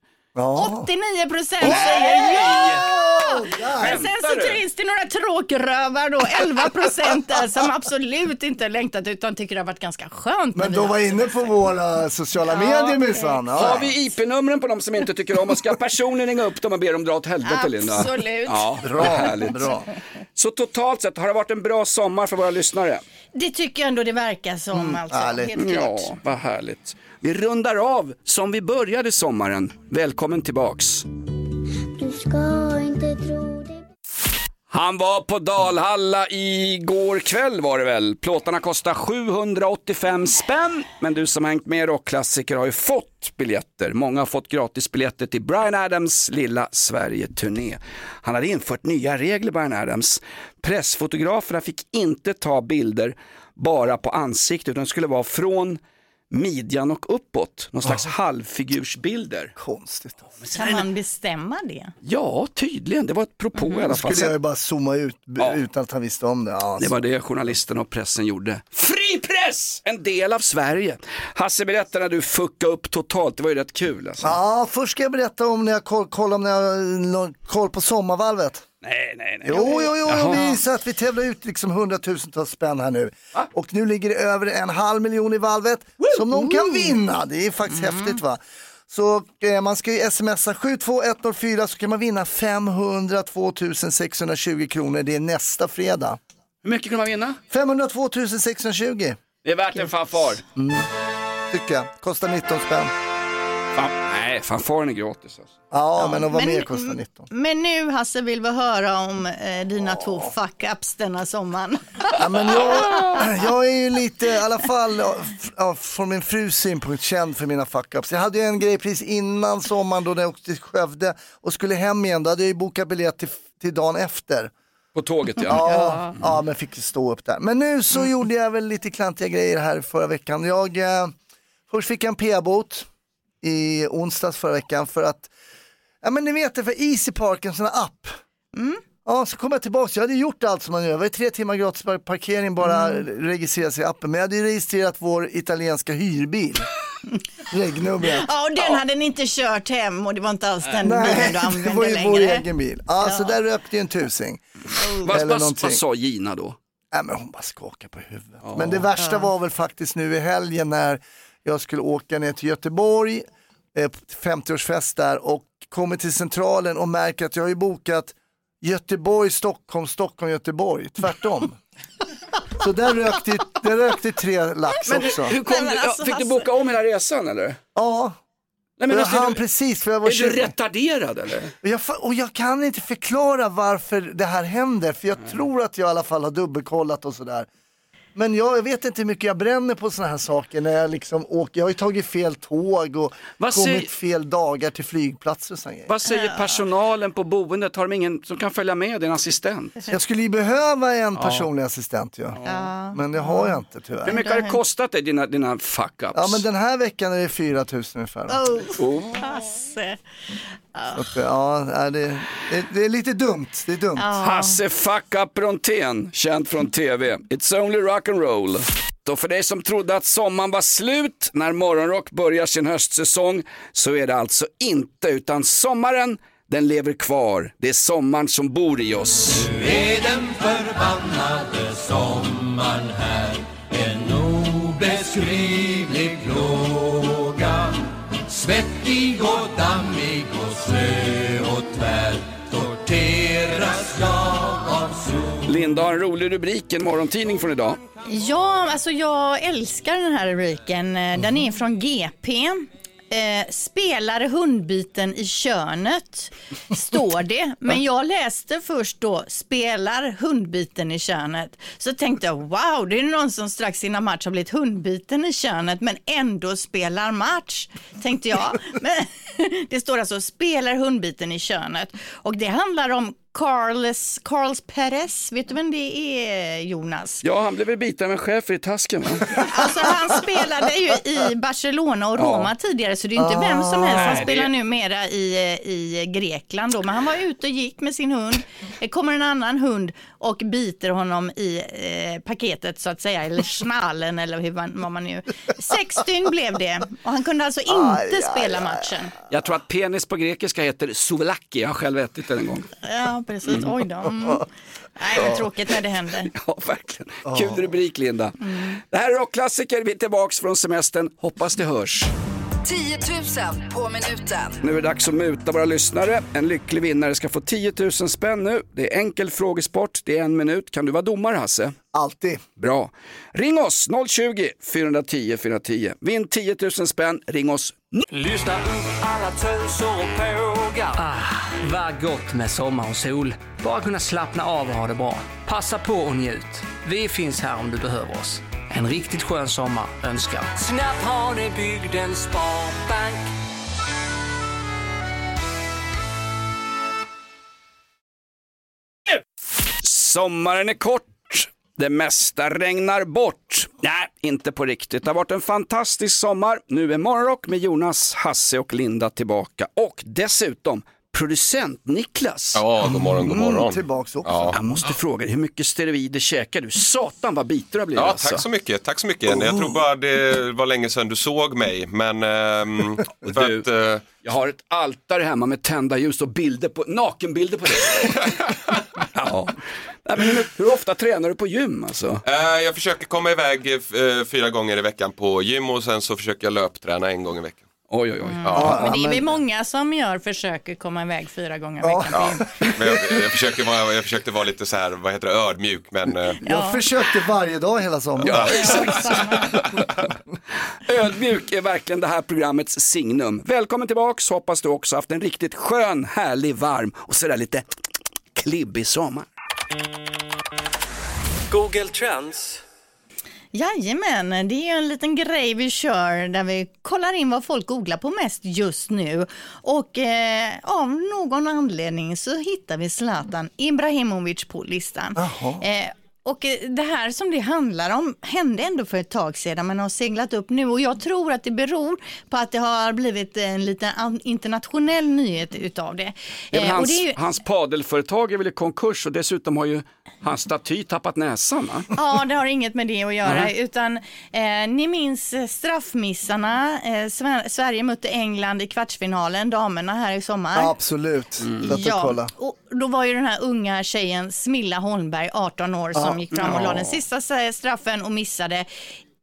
Speaker 4: 89% säger ja! Men sen så finns det några tråkrövar då, 11% där som absolut inte har längtat utan tycker det har varit ganska skönt.
Speaker 3: Men de var inne på våra sociala medier minsann.
Speaker 2: Har vi IP-numren på dem som inte tycker om och ska personen ringa upp dem och be dem dra åt helvete, Linda?
Speaker 4: Absolut.
Speaker 2: Ja, bra. Så totalt sett har det varit en bra sommar för våra lyssnare?
Speaker 4: Det tycker jag ändå det verkar som. Alltså, helt klart.
Speaker 2: Ja, vad härligt. Vi rundar av som vi började sommaren. Välkommen tillbaks.
Speaker 14: Du ska inte tro det.
Speaker 2: Han var på Dalhalla igår kväll var det väl. Plåtarna kostar 785 spänn. Men du som hängt med rockklassiker har ju fått biljetter. Många har fått gratisbiljetter till Bryan Adams lilla Sverige-turné. Han hade infört nya regler, Bryan Adams. Pressfotograferna fick inte ta bilder bara på ansiktet utan det skulle vara från midjan och uppåt. Någon slags halvfigursbilder.
Speaker 3: Konstigt.
Speaker 4: Kan man bestämma det?
Speaker 2: Ja, tydligen. Det var ett propå i alla fall.
Speaker 3: Skulle jag ju bara zooma ut utan att han visste om det. Ja,
Speaker 2: det var det journalisterna och pressen gjorde. Fri press! En del av Sverige. Hasse, berätta när du fuckade upp totalt. Det var ju rätt kul. Alltså.
Speaker 3: Ja, först ska jag berätta om när jag koll på sommarvalvet.
Speaker 2: Nej.
Speaker 3: Jo, jag visar att vi tävlar ut liksom 100,000 spänn här nu. Och nu ligger det över 500 000 i valvet som någon kan vinna. Det är faktiskt häftigt, va? Så man ska ju smsa 72104 så kan man vinna 502 620 kronor. Det är nästa fredag.
Speaker 2: Hur mycket kan man vinna?
Speaker 3: 502 620.
Speaker 2: Det är värt en fanfar.
Speaker 3: Tycker jag. Kostar 19 spänn.
Speaker 2: Nej, fanfaren är gratis. Alltså.
Speaker 3: Ja, men att vara med kostar 19.
Speaker 4: Men nu, Hasse, vill vi höra om dina 2 fuck-ups denna sommaren.
Speaker 3: Ja, men jag är ju lite, i alla fall från min frus synpunkt, känd för mina fuck-ups. Jag hade ju en grej precis innan sommaren då jag åkte till Skövde och skulle hem igen. Då hade jag ju bokat biljett till dagen efter.
Speaker 2: På tåget,
Speaker 3: ja, men fick stå upp där. Men nu så gjorde jag väl lite klantiga grejer här förra veckan. Först fick jag en p-bot i onsdags förra veckan för att, ja men ni vet det, för Easy Park, en sån här app. Ja, så kom jag tillbaka. Jag hade gjort allt som man gör. Det var 3 timmar gratis parkering, bara registrera sig i appen. Men jag hade ju registrerat vår italienska hyrbil. Regnumret.
Speaker 4: Ja, och den hade ni inte kört hem och det var inte alls den bilen du använde längre.
Speaker 3: Det var ju vår egen bil. Så där röpte ju en tusing.
Speaker 2: Vad sa Gina då?
Speaker 3: Men hon bara skakade på huvudet. Men det värsta var väl faktiskt nu i helgen när jag skulle åka ner till Göteborg, 50-årsfest där, och kommer till centralen och märker att jag har ju bokat Göteborg, Stockholm, Stockholm, Göteborg. Tvärtom. Så där rökte 3 lax också.
Speaker 2: Hur kom du? Fick du boka om hela resan eller?
Speaker 3: Ja.
Speaker 2: Nej, men
Speaker 3: han precis, för jag var
Speaker 2: är du retarderad eller?
Speaker 3: Jag kan inte förklara varför det här händer, för jag tror att jag i alla fall har dubbelkollat och sådär. Men jag vet inte hur mycket jag bränner på såna här saker när jag liksom åker. Jag har ju tagit fel tåg och kommit fel dagar till flygplatser och sånt.
Speaker 2: Vad säger personalen på boendet? Har de ingen som kan följa med, din assistent?
Speaker 3: Jag skulle ju behöva en personlig assistent, men det har jag inte tyvärr.
Speaker 2: Hur mycket har det kostat dig, dina fuck-ups?
Speaker 3: Ja, men den här veckan är det 4 000 ungefär.
Speaker 4: Hasse.
Speaker 3: Det är lite dumt. Det är dumt.
Speaker 2: Hasse fuck up Brontén, känd från TV. It's only rock and roll. Och för dig som trodde att sommaren var slut när Morgonrock börjar sin höstsäsong, så är det alltså inte, utan sommaren, den lever kvar. Det är sommaren som bor i oss.
Speaker 15: Nu är den förbannade sommaren här, en obeskrivlig plåga. Svettig och dammig och slö och tvär, torteras jag av sol.
Speaker 2: Linda har en rolig rubrik, en morgontidning från idag.
Speaker 4: Ja, alltså jag älskar den här rubriken. Den är från GP. Spelar hundbiten i könet, står det. Men jag läste först då, spelar hundbiten i könet. Så tänkte jag, wow, det är någon som strax innan match har blivit hundbiten i könet men ändå spelar match, tänkte jag. Men det står alltså, spelar hundbiten i könet. Och det handlar om Carlos Perez, vet du vem det är, Jonas?
Speaker 2: Ja, han blev väl biten med chefer i tasken, va?
Speaker 4: Alltså han spelade ju i Barcelona och Roma tidigare, så det är inte vem som helst. Han spelar numera i Grekland då, men han var ute och gick med sin hund. Det kommer en annan hund och biter honom i paketet så att säga, eller snallen eller vad man nu. 6 dygn blev det, och han kunde alltså inte spela matchen.
Speaker 2: Jag tror att penis på grekiska heter souvlaki, jag har själv ätit det en gång.
Speaker 4: Ja, precis. Oj då. Nej, det är tråkigt när det händer.
Speaker 2: Ja, verkligen. Kul rubrik, Linda. Det här är rockklassiker, vi är tillbaks från semestern. Hoppas det hörs.
Speaker 1: 10 000 på minuten.
Speaker 2: Nu är det dags att muta våra lyssnare. En lycklig vinnare ska få 10 000 spänn nu. Det är enkel frågesport, det är 1 minut. Kan du vara domare, Hasse?
Speaker 3: Alltid.
Speaker 2: Bra. Ring oss 020-410 410. Vinn 10 000 spänn, ring oss nu.
Speaker 11: Lyssna upp alla töser och pågar. Vad gott med sommar och sol. Bara kunna slappna av och ha det bra. Passa på och njut. Vi finns här om du behöver oss. En riktigt skön sommar önskar Snabbt har ni byggt en sparbank.
Speaker 2: Sommaren är kort. Det mesta regnar bort. Nej, inte på riktigt. Det har varit en fantastisk sommar. Nu är Morgonrock med Jonas, Hasse och Linda tillbaka. Och dessutom producent Niklas.
Speaker 5: Ja, god morgon, god morgon.
Speaker 3: Tillbaks också.
Speaker 2: Ja. Jag måste fråga dig, hur mycket steroider käkar du? Satan, vad biter du blir.
Speaker 5: Ja,
Speaker 2: alltså.
Speaker 5: tack så mycket. Jag tror bara det var länge sedan du såg mig. Men
Speaker 2: jag har ett altare hemma med tända ljus och nakenbilder på det. Ja. Nej, men hur ofta tränar du på gym alltså?
Speaker 5: Jag försöker komma iväg 4 gånger i veckan på gym, och sen så försöker jag löpträna 1 gång i veckan.
Speaker 2: Oj.
Speaker 5: Ja.
Speaker 4: Men det är väl många som försöker komma iväg 4 gånger i veckan.
Speaker 5: Ja. Men jag försökte vara lite så här, ödmjuk, men
Speaker 3: jag försökte varje dag hela sommaren.
Speaker 2: Ja, exakt. Ödmjuk är verkligen det här programmets signum. Välkommen tillbaks, hoppas du också haft en riktigt skön, härlig, varm och sådär lite klibbig sommar.
Speaker 13: Google Trends.
Speaker 4: Jajamän, det är en liten grej vi kör där vi kollar in vad folk googlar på mest just nu. Och av någon anledning så hittar vi Zlatan Ibrahimovic på listan. Och det här som det handlar om hände ändå för ett tag sedan, men har seglat upp nu. Och jag tror att det beror på att det har blivit en liten internationell nyhet utav det.
Speaker 2: Hans padelföretag är väl i konkurs, och dessutom har ju hans staty tappat näsan, va?
Speaker 4: Ja, det har inget med det att göra. Utan ni minns straffmissarna. Sverige mötte England i kvartsfinalen, damerna här i sommar.
Speaker 3: Absolut.
Speaker 4: Ja, och då var ju den här unga tjejen Smilla Holmberg, 18 år, som gick fram och la den sista straffen och missade.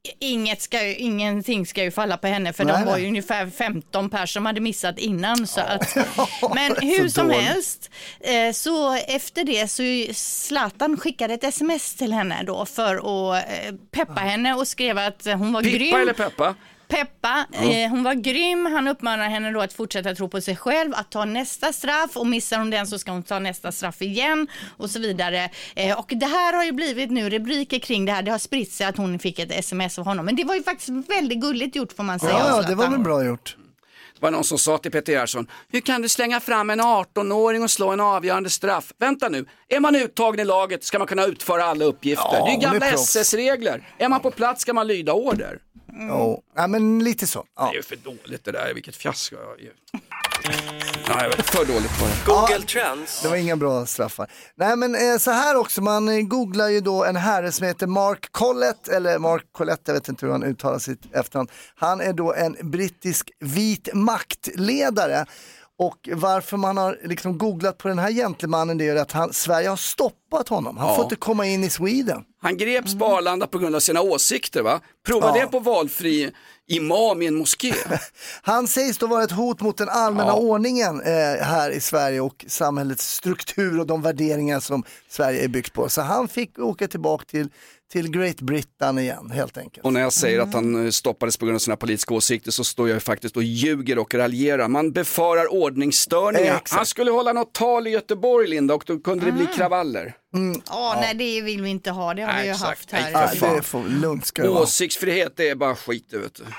Speaker 4: Ingenting ska ju falla på henne, för de var ju ungefär 15 personer som hade missat innan. Så att, men hur som helst, så efter det så Zlatan skickade ett sms till henne då för att peppa henne och skrev att hon var grym.
Speaker 2: Pippa eller peppa?
Speaker 4: Peppa, hon var grym. Han uppmanar henne då att fortsätta tro på sig själv, att ta nästa straff, och missar hon den så ska hon ta nästa straff igen och så vidare. Och det här har ju blivit nu rubriker kring det här. Det har spritt sig att hon fick ett sms av honom. Men det var ju faktiskt väldigt gulligt gjort, får man säga.
Speaker 3: Ja, det var väl bra gjort.
Speaker 2: Det var någon som sa till Peter Gerhardsson: hur kan du slänga fram en 18-åring och slå en avgörande straff? Vänta nu, är man uttagen i laget ska man kunna utföra alla uppgifter. Ja, det är gamla SS-regler. Är man på plats ska man lyda order.
Speaker 3: Ja, men lite så. Ja.
Speaker 2: Det är ju för dåligt det där, vilket fiasko. Nej, för dåligt var det.
Speaker 13: Google Trends.
Speaker 3: Det var inga bra straffar. Nej, men så här också, man googlar ju då en herre som heter Mark Collett, eller Mark Collett, jag vet inte hur han uttalar sitt efternamn. Han är då en brittisk vit maktledare. Och varför man har liksom googlat på den här gentlemannen, det är att Sverige har stoppat honom. Han får inte komma in i Sweden.
Speaker 2: Han greps på Arlanda på grund av sina åsikter, va? Prova det på valfri imam i en moské.
Speaker 3: Han sägs då vara ett hot mot den allmänna ordningen här i Sverige och samhällets struktur och de värderingar som Sverige är byggt på. Så han fick åka tillbaka till Great Britain igen, helt enkelt.
Speaker 2: Och när jag säger att han stoppades på grund av sina politiska åsikter, så står jag faktiskt och ljuger och raljerar. Man befarar ordningsstörningar.
Speaker 3: Exakt.
Speaker 2: Han skulle hålla något tal i Göteborg, Linda, och då kunde det bli kravaller.
Speaker 4: Nej, det vill vi inte ha. Det har vi ju haft här.
Speaker 3: Nej, det är för lugnt ska det vara.
Speaker 2: Åsiktsfrihet, det är bara skit, vet du.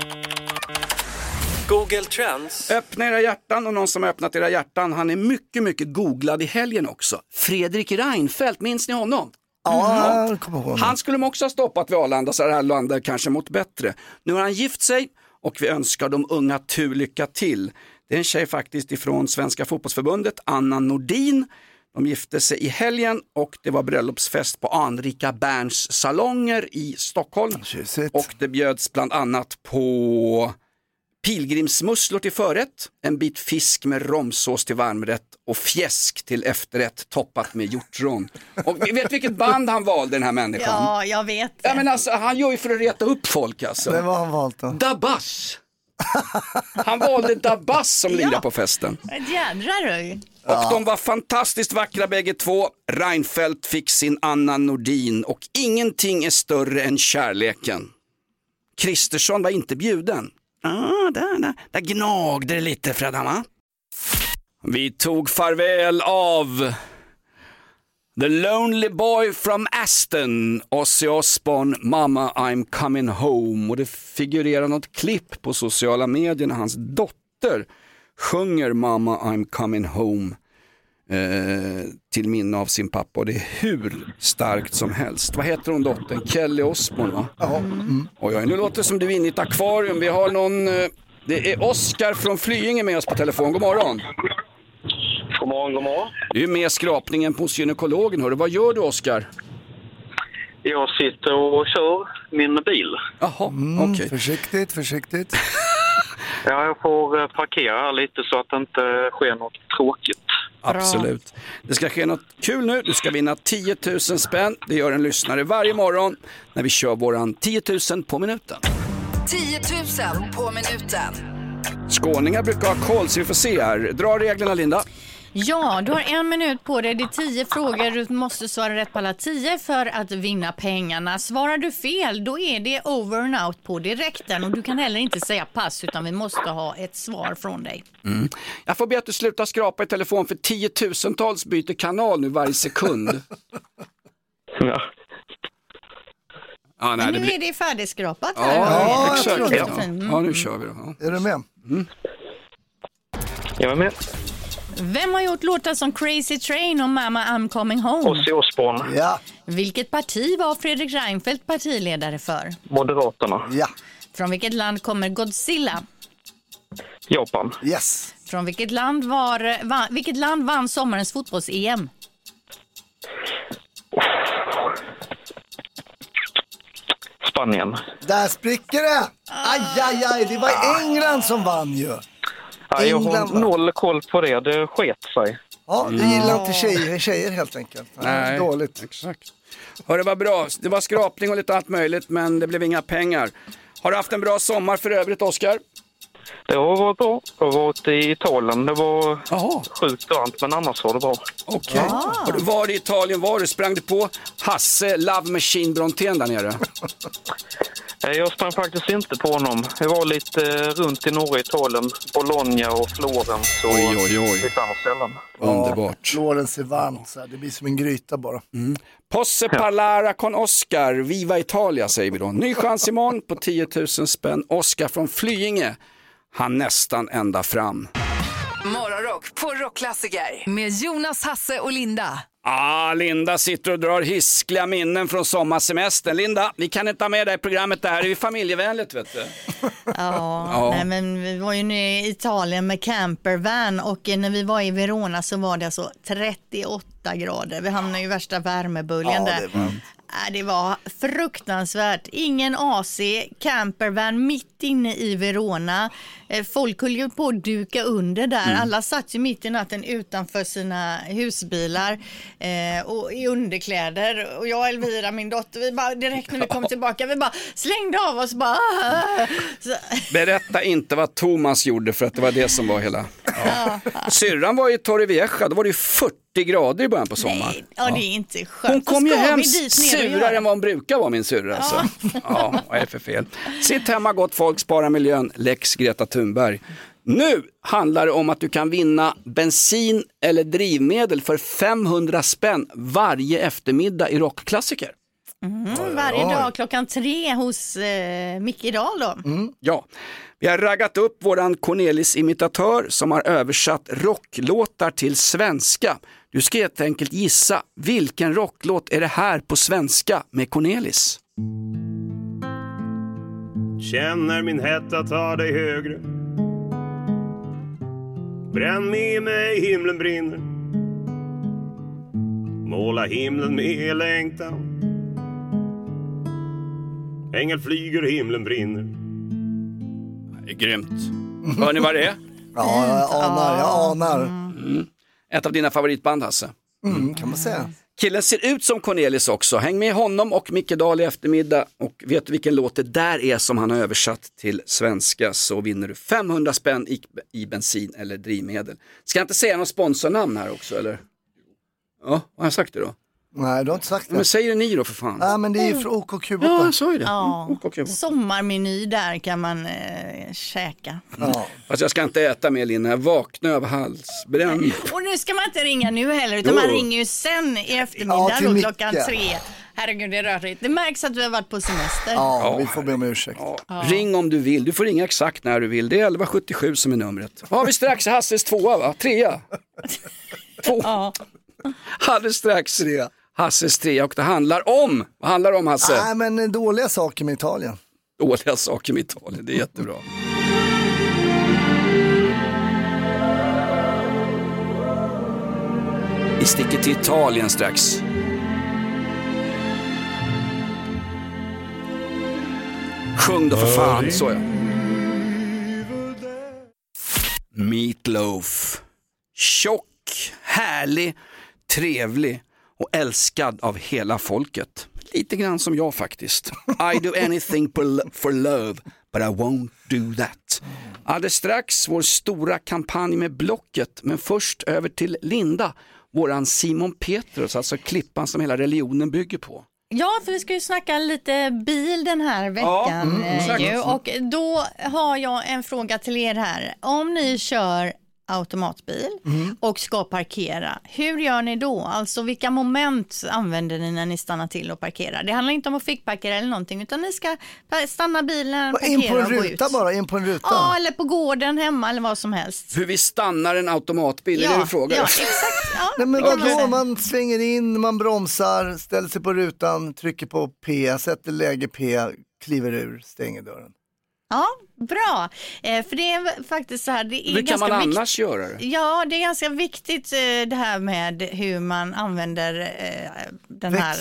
Speaker 13: Google Trends.
Speaker 2: Öppna era hjärtan, och någon som har öppnat era hjärtan, han är mycket, mycket googlad i helgen också. Fredrik Reinfeldt, minns ni honom?
Speaker 3: Ja,
Speaker 2: han skulle de också ha stoppat vid Arlanda, så det här landet kanske mått bättre. Nu har han gift sig och vi önskar de unga tur lycka till. Det är en tjej faktiskt ifrån Svenska fotbollsförbundet, Anna Nordin. De gifte sig i helgen och det var bröllopsfest på Anrika Berns salonger i Stockholm. Och det bjöds bland annat på pilgrimsmusslor till förrätt, en bit fisk med romsås till varmrätt och fjäsk till efterrätt toppat med hjortron. Och vi vet vilket band han valde, den här människan.
Speaker 4: Ja, jag vet det.
Speaker 2: Ja, men alltså, han gör ju för att reta upp folk alltså.
Speaker 3: Det var han valt då.
Speaker 2: Dabas. Han valde Dabas som lirar på festen.
Speaker 4: Jädrar röj.
Speaker 2: Och de var fantastiskt vackra bägge två. Reinfeldt fick sin Anna Nordin och ingenting är större än kärleken. Kristersson var inte bjuden. Där gnagde det lite, Fredhamma. Vi tog farväl av The Lonely Boy from Aston, Ozzy Osbourne, Mama I'm coming home. Och det figurerar något klipp på sociala medier när hans dotter sjunger Mama I'm coming home till minne av sin pappa. Och det är hur starkt som helst. Vad heter hon, dottern? Kelly Osbourne, va?
Speaker 3: Ja.
Speaker 2: Oj, nu låter det som du är inne i ett akvarium. Vi har någon... det är Oskar från Flyinge med oss på telefon. God morgon.
Speaker 16: God morgon, god morgon.
Speaker 2: Du är med skrapningen på gynekologen. Hörru. Vad gör du, Oskar?
Speaker 16: Jag sitter och kör min bil.
Speaker 2: Jaha, okej.
Speaker 3: Försiktigt.
Speaker 16: Ja, jag får parkera här lite så att det inte sker något tråkigt.
Speaker 2: Absolut. Det ska ske något kul nu. Du ska vinna 10 000 spänn. Det gör en lyssnare varje morgon när vi kör våran 10 000 på minuten.
Speaker 1: 10 000 på minuten.
Speaker 2: Skåningar brukar ha koll, så vi får se här. Dra reglerna, Linda.
Speaker 4: Ja, du har 1 minut på dig. Det är 10 frågor. Du måste svara rätt på alla 10 för att vinna pengarna. Svarar du fel, då är det over and out på direkten. Och du kan heller inte säga pass, utan vi måste ha ett svar från dig.
Speaker 2: Jag får be att du slutar skrapa i telefon, för 10 000-tals byter kanal nu varje sekund.
Speaker 16: Ja.
Speaker 2: Ja, nej,
Speaker 4: men nu är det färdigskrapat här.
Speaker 2: Ja, exakt.
Speaker 3: jag tror
Speaker 2: Ja. Ja, nu kör vi då. Ja.
Speaker 3: Är du med?
Speaker 16: Jag är med.
Speaker 4: Vem har gjort låtar som Crazy Train och Mama I'm coming home?
Speaker 16: Ozzy Osbourne.
Speaker 3: Ja.
Speaker 4: Vilket parti var Fredrik Reinfeldt partiledare för?
Speaker 16: Moderaterna.
Speaker 3: Ja.
Speaker 4: Från vilket land kommer Godzilla?
Speaker 16: Japan.
Speaker 3: Yes.
Speaker 4: Från vilket land vann sommarens fotbolls-EM?
Speaker 16: Spanien.
Speaker 3: Där spricker det! Aj, det var England som vann ju.
Speaker 16: Ja, jag har noll koll på det, det sket sig.
Speaker 3: Ja, du gillar inte tjejer helt enkelt.
Speaker 2: Nej,
Speaker 3: dåligt.
Speaker 2: Exakt. Det var bra. Det var skrapning och lite allt möjligt, men det blev inga pengar. Har du haft en bra sommar för övrigt, Oskar?
Speaker 16: Det har varit bra. Jag har varit i Italien. Det var sjukt varmt, men annars var det bra.
Speaker 2: Okej. Har du varit i Italien? Sprang du på Hasse Love Machine Brontén där nere?
Speaker 16: Jag sprang faktiskt inte på honom. Jag var lite runt i norra Italien. Bologna och Florens och lite andra ställen.
Speaker 2: Underbart.
Speaker 3: Florens är varmt, så här. Det blir som en gryta bara.
Speaker 2: Posse parlare con Oscar, Viva Italia säger vi då. Ny chans imorgon på 10 000 spänn. Oscar från Flyinge, han nästan ända fram.
Speaker 1: Morgonrock på Rockklassiker med Jonas, Hasse och Linda.
Speaker 2: Linda sitter och drar hiskliga minnen från sommarsemestern. Linda, vi kan inte ha med dig i programmet, det här är ju familjevänligt, vet du.
Speaker 4: Nej, men vi var ju nu i Italien med campervan och när vi var i Verona så var det alltså 38 grader. Vi hamnade i värsta värmeböljan där. Det var fruktansvärt. Ingen AC, campervan mitt inne i Verona. Folk höll ju på att duka under där. Alla satt ju mitt i natten utanför sina husbilar och i underkläder. Och jag och Elvira, min dotter, vi bara direkt när vi kom tillbaka, vi bara slängde av oss. Bara.
Speaker 2: Berätta inte vad Thomas gjorde, för att det var det som var hela... Syrran var i Torrevieja, då var det ju 40 grader i början på sommaren.
Speaker 4: Nej, det är inte skönt.
Speaker 2: Hon kom ju hem surare än vad hon brukar vara, min syrra. Alltså. Vad är det för fel? Sitt hemma, gott folk, spara miljön, Lex Greta Thunberg. Nu handlar det om att du kan vinna bensin eller drivmedel för 500 spänn varje eftermiddag i Rockklassiker.
Speaker 4: Varje dag klockan 3 hos Micke Dahl då.
Speaker 2: Ja, vi har raggat upp våran Cornelis-imitatör som har översatt rocklåtar till svenska. Du ska helt enkelt gissa, vilken rocklåt är det här på svenska med Cornelis?
Speaker 17: Känner min hetta ta dig högre. Bränn med mig, himlen brinner. Måla himlen med längtan. Ängel flyger, himlen brinner.
Speaker 2: Det är grymt. Hör ni vad det är?
Speaker 3: Ja, jag anar.
Speaker 2: Ett av dina favoritband, Hasse.
Speaker 3: Kan man säga.
Speaker 2: Killen ser ut som Cornelis också. Häng med honom och Micke Dahl i eftermiddag. Och vet du vilken låt det där är som han har översatt till svenska, så vinner du 500 spänn i bensin eller drivmedel. Ska jag inte säga någon sponsornamn här också, eller? Ja, vad har jag sagt det då?
Speaker 3: Nej, du har inte sagt det.
Speaker 2: Men säger det ni då för fan?
Speaker 3: Nej, men det är ju för OKQ.
Speaker 2: Ja, jag sa ju det.
Speaker 4: Sommarmeny där kan man käka.
Speaker 2: Fast jag ska inte äta mer, Lina. Jag vaknar av halsbränning.
Speaker 4: Och nu ska man inte ringa nu heller, utan man ringer ju sen i eftermiddag då, klockan 3. Herregud, det är rörigt. Det märks att vi har varit på semester.
Speaker 3: Ja, vi får be om ursäkt.
Speaker 2: Ring om du vill. Du får ringa exakt när du vill. Det är 1177 som är numret. Har vi strax Hasses 2, va? 3. 2. Alldeles strax 3. Hasses 3, och det handlar om... Vad handlar det om, Hasse?
Speaker 3: Nej, men dåliga saker med Italien.
Speaker 2: Dåliga saker med Italien, det är jättebra. Vi sticker till Italien strax. Sjung då för fan, så jag. Meatloaf. Tjock, härlig, trevlig och älskad av hela folket. Lite grann som jag faktiskt. I do anything for love, but I won't do that. Alldeles strax vår stora kampanj med Blocket, men först över till Linda, våran Simon Petrus, alltså klippan som hela religionen bygger på.
Speaker 4: Ja, för vi ska ju snacka lite bil den här veckan. Och då har jag en fråga till er här. Om ni kör automatbil och ska parkera, hur gör ni då? Alltså vilka moment använder ni när ni stannar till och parkerar? Det handlar inte om att fickparkera eller någonting, utan ni ska stanna bilen, parkera
Speaker 3: in på en
Speaker 4: och gå
Speaker 3: ruta
Speaker 4: ut.
Speaker 3: Bara in på en ruta.
Speaker 4: Ja, eller på gården hemma eller vad som helst.
Speaker 2: Hur vi stannar en automatbil, är det du frågar?
Speaker 4: Ja, exakt. Ja.
Speaker 3: Nej, men vadå? Man svänger in, man bromsar, ställer sig på rutan, trycker på P, sätter läge P, kliver ur, stänger dörren.
Speaker 4: Ja, bra. För det är faktiskt så här, det är
Speaker 2: hur kan man annars göra det?
Speaker 4: Ja, det är ganska viktigt det här med hur man använder den här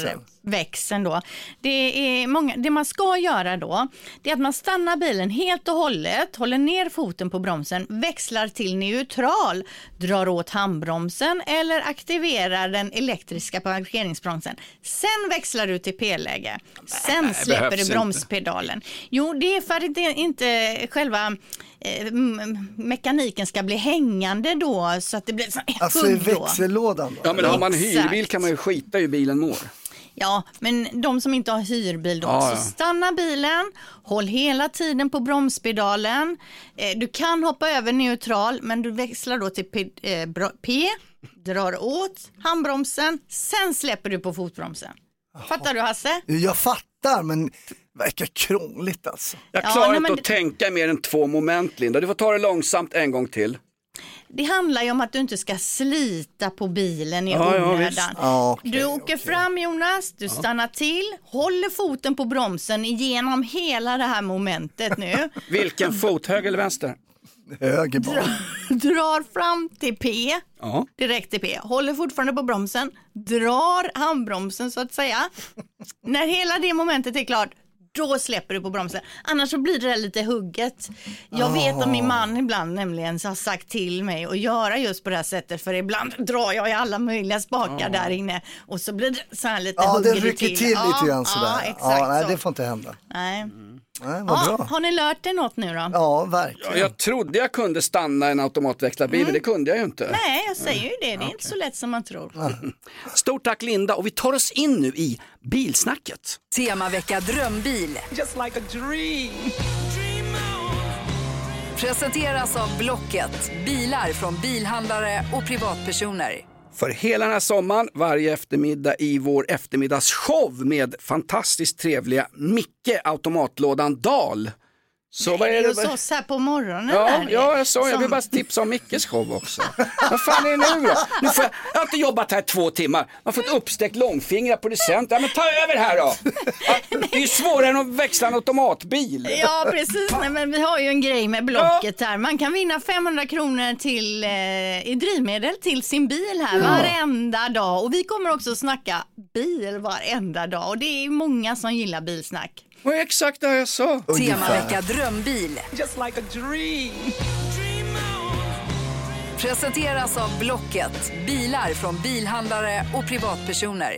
Speaker 4: växeln då. Det man ska göra då, det är att man stannar bilen helt och hållet, håller ner foten på bromsen, växlar till neutral, drar åt handbromsen eller aktiverar den elektriska parkeringsbromsen. Sen växlar du till P-läge. Sen släpper du bromspedalen. Jo, det är för att inte själva mekaniken ska bli hängande då, så att det blir
Speaker 3: alltså i växellådan då.
Speaker 2: Ja, men har man hyrbil kan man ju skita i bilen mår.
Speaker 4: Ja, men de som inte har hyrbil då, så stanna bilen, håll hela tiden på bromspedalen. Du kan hoppa över neutral, men du växlar då till P, drar åt handbromsen, sen släpper du på fotbromsen. Fattar du, Hasse?
Speaker 3: Jag fattar, men verkar krångligt alltså.
Speaker 2: Jag klarar inte att tänka mer än 2 moment, Linda. Du får ta det långsamt en gång till.
Speaker 4: Det handlar ju om att du inte ska slita på bilen i onödan. Du åker fram, Jonas, du stannar till, håller foten på bromsen igenom hela det här momentet nu.
Speaker 2: Vilken fot, höger eller vänster?
Speaker 3: Höger bara.
Speaker 4: Drar fram till P, direkt till P, håller fortfarande på bromsen, drar handbromsen så att säga. När hela det momentet är klart, då släpper du på bromsen. Annars så blir det lite hugget. Jag vet att min man ibland nämligen har sagt till mig att göra just på det här sättet. För ibland drar jag i alla möjliga spakar där inne. Och så blir det så här lite hugget
Speaker 3: det rycker till lite grann sådär.
Speaker 4: Ja, exakt
Speaker 3: nej,
Speaker 4: så.
Speaker 3: det får inte hända.
Speaker 4: Nej.
Speaker 3: Nej, vad bra.
Speaker 4: Har ni lärt er något nu då?
Speaker 3: Ja, verkligen.
Speaker 2: Jag trodde jag kunde stanna en automatväxlarbil, men det kunde jag ju inte.
Speaker 4: Nej, jag säger ju det. Det är inte så lätt som man tror.
Speaker 2: Stort tack, Linda, och vi tar oss in nu i bilsnacket.
Speaker 1: Temavecka drömbil.
Speaker 15: Just like a dream.
Speaker 1: Presenteras av Blocket. Bilar från bilhandlare och privatpersoner.
Speaker 2: För hela den här sommaren, varje eftermiddag i vår eftermiddagsshow med fantastiskt trevliga Micke Automatlådan Dahl. Så vad är det?
Speaker 4: Du så här på morgonen.
Speaker 2: Jag vill bara tipsa om Mickes show också. Vad fan är det nu då? Jag har inte jobbat här 2 timmar. Man har fått uppsträckt långfingrar producent. Ja, men ta över här då. Det är ju svårare än att växla en automatbil.
Speaker 4: Ja, precis. Nej, men vi har ju en grej med Blocket här. Man kan vinna 500 kronor till, i drivmedel till sin bil här varenda dag. Och vi kommer också snacka bil varenda dag. Och det är många som gillar bilsnack.
Speaker 2: Vad exakt det jag sa?
Speaker 1: Temavecka drömbil.
Speaker 15: Just like a dream.
Speaker 1: Presenteras av Blocket. Bilar från bilhandlare och privatpersoner.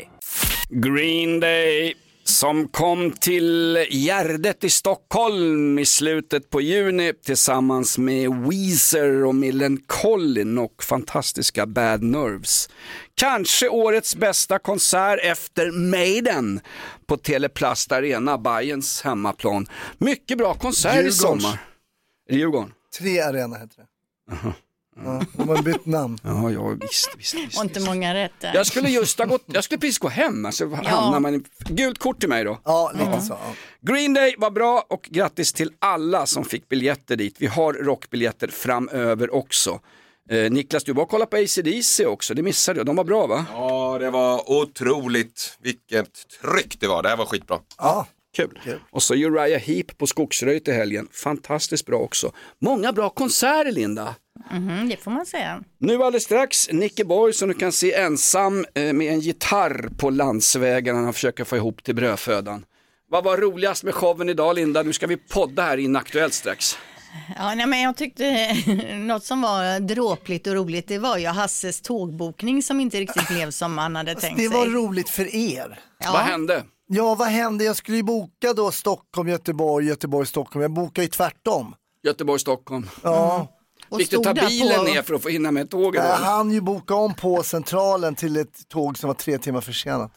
Speaker 2: Green Day som kom till Gärdet i Stockholm i slutet på juni tillsammans med Weezer och Millencolin och fantastiska Bad Nerves. Kanske årets bästa konsert efter Maiden på Teleplast Arena, Bayerns hemmaplan. Mycket bra konsert i sommar. Djurgården.
Speaker 3: 3 Arena heter det. Ja, de har bytt namn.
Speaker 2: Ja, visst.
Speaker 4: Och inte många rätt.
Speaker 2: Jag skulle precis gå hem. Alltså, hamnar man gult kort till mig då.
Speaker 3: Ja, lite så.
Speaker 2: Green Day var bra och grattis till alla som fick biljetter dit. Vi har rockbiljetter framöver också. Niklas, du var kolla på AC/DC också, det missade jag. De var bra, va?
Speaker 5: Ja, det var otroligt. Vilket tryck det var, det här var skitbra.
Speaker 3: Ja.
Speaker 2: Kul. Och så Uriah Heep på Skogsröjt i helgen. Fantastiskt bra också. Många bra konserter, Linda.
Speaker 4: Det får man säga.
Speaker 2: Nu alldeles strax Nicke Borg som du kan se ensam med en gitarr på landsvägen och försöker få ihop till brödfödan. Vad var roligast med showen idag, Linda? Nu ska vi podda här in Aktuellt strax.
Speaker 4: Ja, nej, men jag tyckte något som var dråpligt och roligt, det var ju Hasses tågbokning som inte riktigt blev som man hade tänkt sig.
Speaker 3: Det var roligt för er.
Speaker 4: Ja.
Speaker 2: Vad hände?
Speaker 3: Ja, vad hände? Jag skulle ju boka då Stockholm, Göteborg, Stockholm. Jag bokade ju tvärtom.
Speaker 2: Göteborg, Stockholm.
Speaker 3: Ja.
Speaker 2: Fick du ta bilen ner för att få hinna med tåget?
Speaker 3: Jag hann ju boka om på Centralen till ett tåg som var 3 timmar försenat.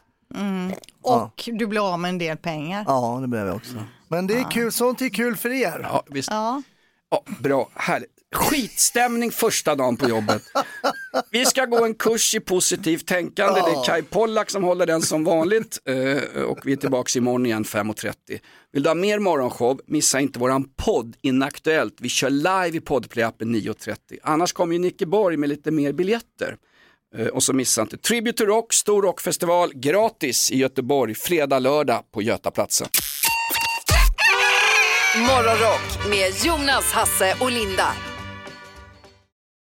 Speaker 4: Och du blev av med en del pengar.
Speaker 3: Ja, det blev jag också. Men det är kul, sånt är kul för er.
Speaker 2: Ja, visst.
Speaker 4: Ja.
Speaker 2: Ja, bra, härligt. Skitstämning första dagen på jobbet. Vi ska gå en kurs i positivt tänkande. Det är Kai Pollak som håller den som vanligt. Och vi är tillbaka imorgon igen 5:30. Vill du ha mer morgonshow? Missa inte våran podd Inaktuellt. Vi kör live i Podplay-appen 9:30. Annars kommer ju Nicke Borg med lite mer biljetter. Och så missa inte Tribute to Rock, stor rockfestival, gratis i Göteborg, fredag, lördag på Götaplatsen.
Speaker 1: Morgonrock med Jonas, Hasse och Linda.